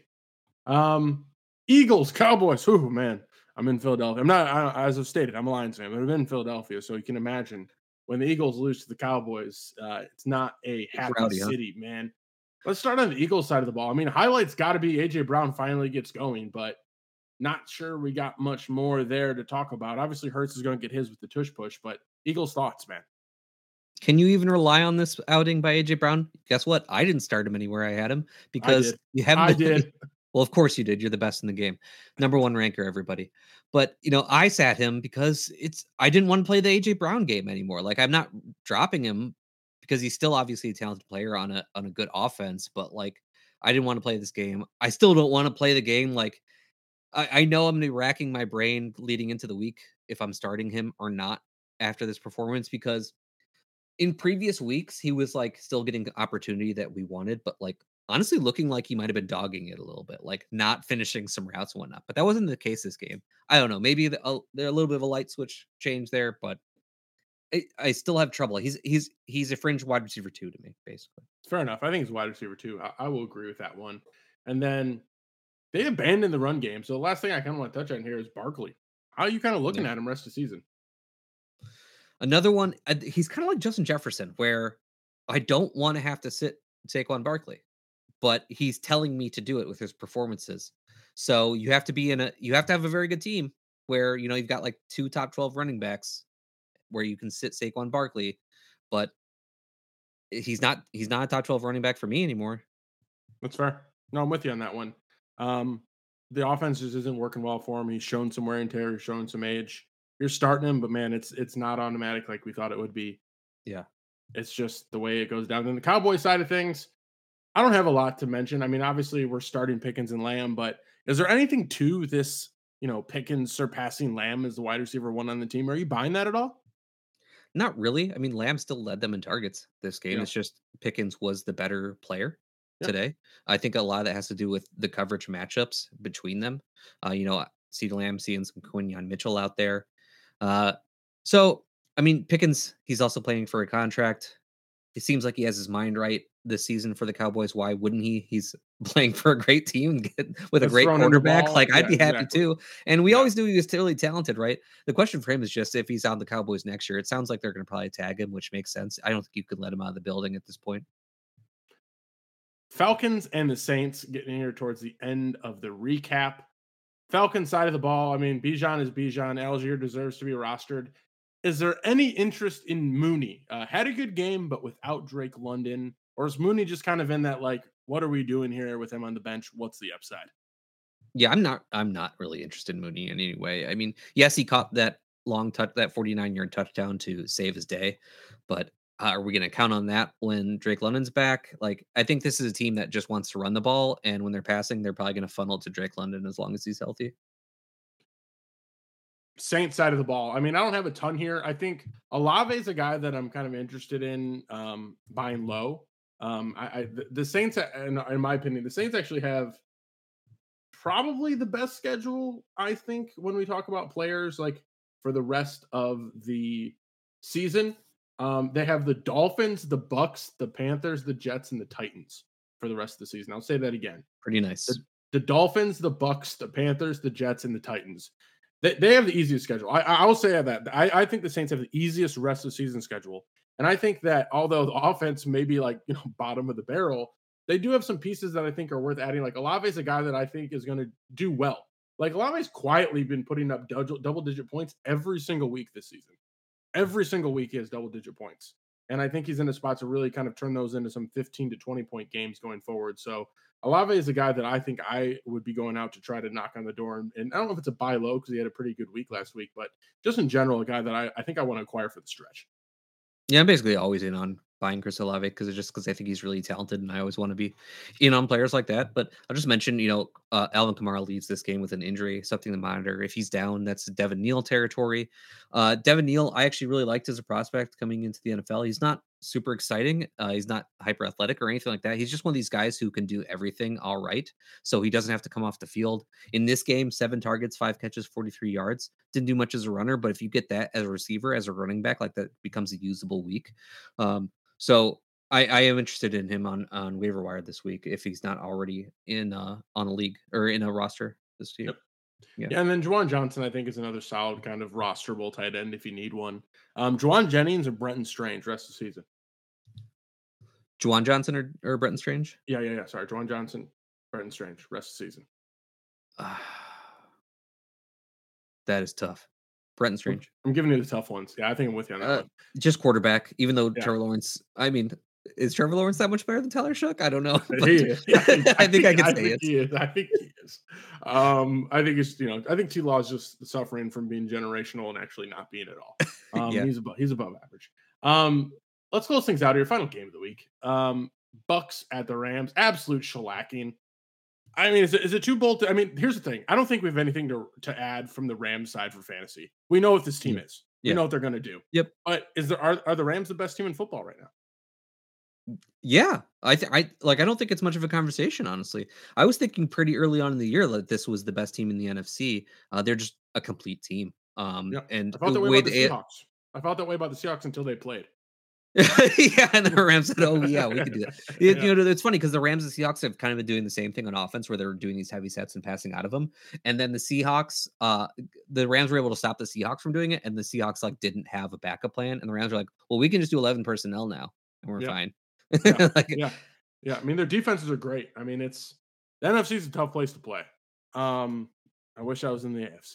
Eagles, Cowboys. Oh man, I'm in Philadelphia. As I've stated, I'm a Lions fan, but I'm in Philadelphia, so you can imagine when the Eagles lose to the Cowboys, it's not a happy rowdy, city, man. Let's start on the Eagles side of the ball. I mean, highlights got to be AJ Brown finally gets going, but not sure we got much more there to talk about. Obviously, Hurts is going to get his with the tush push, but Eagles thoughts, man. Can you even rely on this outing by AJ Brown? Guess what? I didn't start him anywhere I had him because you haven't. I did. Well, of course you did. You're the best in the game. Number one ranker, everybody. But, I sat him because I didn't want to play the AJ Brown game anymore. Like, I'm not dropping him because he's still obviously a talented player on a good offense, but like, I didn't want to play this game. I still don't want to play the game. Like, I know I'm going to be racking my brain leading into the week if I'm starting him or not after this performance, because in previous weeks, he was like still getting the opportunity that we wanted, but like, honestly looking like he might have been dogging it a little bit, like not finishing some routes and whatnot. But that wasn't the case this game. I don't know. Maybe there a little bit of a light switch change there, but I still have trouble. He's a fringe wide receiver 2 to me, basically. Fair enough. I think he's wide receiver 2. I will agree with that one. And then they abandoned the run game. So the last thing I kind of want to touch on here is Barkley. How are you kind of looking at him rest of the season? Another one, he's kind of like Justin Jefferson, where I don't want to have to sit Saquon Barkley, but he's telling me to do it with his performances. So you have to have a very good team where, you've got like 2 top 12 running backs where you can sit Saquon Barkley, but he's not a top 12 running back for me anymore. That's fair. No, I'm with you on that one. Um, the offense just isn't working well for him. He's shown some wear and tear. He's shown some age. You're starting him, but man, it's not automatic like we thought it would be. Yeah. It's just the way it goes down. Then the Cowboy side of things, I don't have a lot to mention. I mean, obviously we're starting Pickens and Lamb, but is there anything to this, Pickens surpassing Lamb as the wide receiver one on the team? Are you buying that at all? Not really. I mean, Lamb still led them in targets this game. Yeah. It's just Pickens was the better player Yeah. today. I think a lot of that has to do with the coverage matchups between them. CeeDee Lamb seeing some Quinyon Mitchell out there. So, I mean, Pickens, he's also playing for a contract. It seems like he has his mind right this season for the Cowboys. Why wouldn't he? He's playing for a great team with a That's great throwing him the quarterback. ball. Like, I'd Yeah, be happy exactly. too. And we Yeah. always knew he was really talented, right? The question for him is just if he's on the Cowboys next year. It sounds like they're going to probably tag him, which makes sense. I don't think you could let him out of the building at this point. Falcons and the Saints getting here towards the end of the recap. Falcons side of the ball, I mean, Bijan is Bijan. Algier deserves to be rostered. Is there any interest in Mooney? Had a good game, but without Drake London, or is Mooney just kind of in that like, what are we doing here with him on the bench? What's the upside? Yeah, I'm not really interested in Mooney in any way. I mean, yes, he caught that long touch, that 49-yard touchdown to save his day, but are we going to count on that when Drake London's back? Like, I think this is a team that just wants to run the ball, and when they're passing, they're probably going to funnel to Drake London as long as he's healthy. Saints side of the ball. I mean, I don't have a ton here. I think Olave is a guy that I'm kind of interested in buying low. The Saints, in my opinion, the Saints actually have probably the best schedule, I think, when we talk about players like for the rest of the season. They have the Dolphins, the Bucks, the Panthers, the Jets, and the Titans for the rest of the season. I'll say that again. Pretty nice. The Dolphins, the Bucks, the Panthers, the Jets, and the Titans. They have the easiest schedule. I will say that. I think the Saints have the easiest rest of season schedule. And I think that although the offense may be like, bottom of the barrel, they do have some pieces that I think are worth adding. Like Olave is a guy that I think is going to do well. Like Olave's quietly been putting up double-digit points every single week this season. Every single week he has double-digit points. And I think he's in a spot to really kind of turn those into some 15 to 20-point games going forward. So Olave is a guy that I think I would be going out to try to knock on the door. And I don't know if it's a buy low because he had a pretty good week last week, but just in general, a guy that I think I want to acquire for the stretch. Yeah, I'm basically always in on buying Chris Olave because I think he's really talented, and I always want to be in on players like that. But I'll just mention, Alvin Kamara leads this game with an injury, something to monitor. If he's down, that's Devin Neal territory. Devin Neal, I actually really liked as a prospect coming into the NFL. He's not super exciting. He's not hyper athletic or anything like that. He's just one of these guys who can do everything all right. So he doesn't have to come off the field. In this game, 7 targets, 5 catches, 43 yards. Didn't do much as a runner, but if you get that as a receiver, as a running back, like that becomes a usable week. So I am interested in him on waiver wire this week if he's not already in on a league or in a roster this year. Yep. Yeah, and then Juwan Johnson, I think, is another solid kind of rosterable tight end if you need one. Juwan Jennings or Brenton Strange rest of the season. Juwan Johnson or Brenton Strange? Yeah. Sorry, Juwan Johnson, Brenton Strange rest of the season. That is tough. Brenton Strange. I'm giving you the tough ones. Yeah, I think I'm with you on that one. Just quarterback, even though Trevor Lawrence, I mean, is Trevor Lawrence that much better than Tyler Shook? I don't know. I think I can say it. He is. I think he is. I think it's I think T-Law is just suffering from being generational and actually not being at all. He's above average. Let's close things out here. Final game of the week. Bucks at the Rams. Absolute shellacking. I mean, is it too bold? I mean, here's the thing. I don't think we have anything to add from the Rams side for fantasy. We know what this team is. We know what they're going to do. Yep. But are the Rams the best team in football right now? Yeah, I don't think it's much of a conversation, honestly. I was thinking pretty early on in the year that this was the best team in the NFC. They're just a complete team. And I felt that way about the Seahawks. I felt that way about the Seahawks until they played. Yeah, and the Rams said, "Oh yeah, we could do that." It's funny because the Rams and Seahawks have kind of been doing the same thing on offense, where they're doing these heavy sets and passing out of them. And then the Seahawks, the Rams were able to stop the Seahawks from doing it, and the Seahawks didn't have a backup plan, and the Rams were like, "Well, we can just do 11 personnel now, and we're fine." Yeah. I mean, their defenses are great. I mean, the NFC is a tough place to play. I wish I was in the AFC.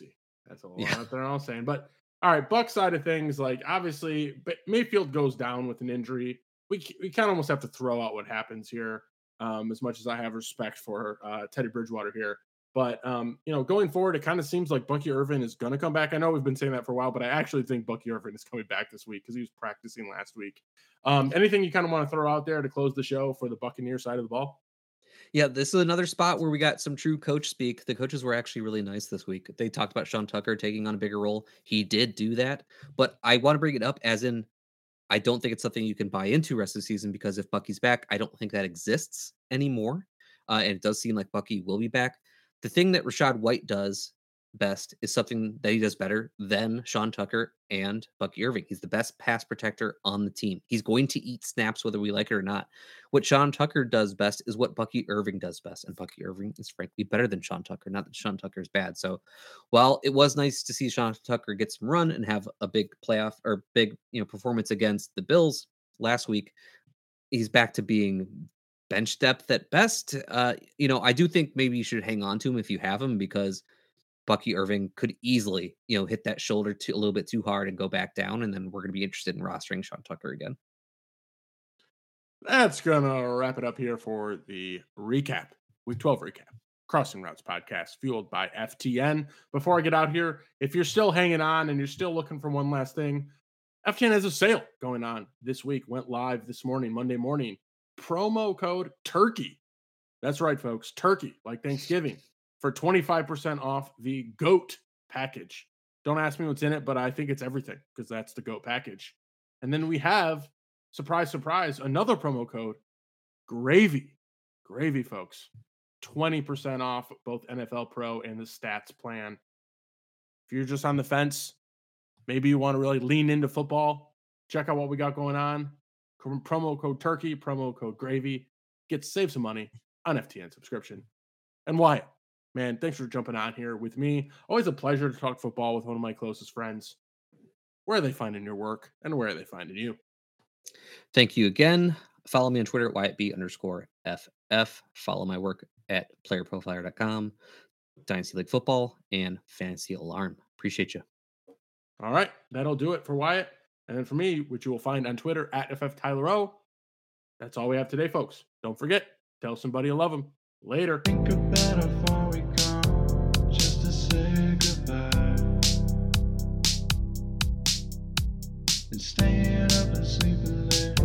That's a lot they're all saying. But all right, Buck side of things, like obviously Mayfield goes down with an injury. We kind of almost have to throw out what happens here. As much as I have respect for Teddy Bridgewater here. But, going forward, it kind of seems like Bucky Irvin is going to come back. I know we've been saying that for a while, but I actually think Bucky Irvin is coming back this week because he was practicing last week. Anything you kind of want to throw out there to close the show for the Buccaneer side of the ball? Yeah, this is another spot where we got some true coach speak. The coaches were actually really nice this week. They talked about Sean Tucker taking on a bigger role. He did do that, but I want to bring it up as in I don't think it's something you can buy into rest of the season because if Bucky's back, I don't think that exists anymore. And it does seem like Bucky will be back. The thing that Rachaad White does best is something that he does better than Sean Tucker and Bucky Irving. He's the best pass protector on the team. He's going to eat snaps whether we like it or not. What Sean Tucker does best is what Bucky Irving does best. And Bucky Irving is frankly better than Sean Tucker. Not that Sean Tucker is bad. So while it was nice to see Sean Tucker get some run and have a big playoff or big performance against the Bills last week, he's back to being bench depth at best. I do think maybe you should hang on to him if you have him because Bucky Irving could easily, hit that shoulder a little bit too hard and go back down. And then we're going to be interested in rostering Sean Tucker again. That's going to wrap it up here for the recap, week 12 recap, Crossing Routes podcast fueled by FTN. Before I get out here, if you're still hanging on and you're still looking for one last thing, FTN has a sale going on this week, went live this morning, Monday morning. Promo code TURKEY. That's right, folks. Turkey, like Thanksgiving, for 25% off the GOAT package. Don't ask me what's in it, but I think it's everything because that's the GOAT package. And then we have, surprise, surprise, another promo code, GRAVY. Gravy, folks. 20% off both NFL Pro and the Stats plan. If you're just on the fence, maybe you want to really lean into football, check out what we got going on. Promo code Turkey, promo code Gravy. Save some money on FTN subscription. And Wyatt, man, thanks for jumping on here with me. Always a pleasure to talk football with one of my closest friends. Where are they finding your work and where are they finding you? Thank you again. Follow me on Twitter at WyattB_FF. Follow my work at playerprofiler.com, Dynasty League Football, and Fantasy Alarm. Appreciate you. All right, that'll do it for Wyatt. And then for me, which you will find on Twitter at FFTylerO. That's all we have today, folks. Don't forget, tell somebody you love them. Later. Think about how far we come just to say goodbye. And staying up and sleeping late.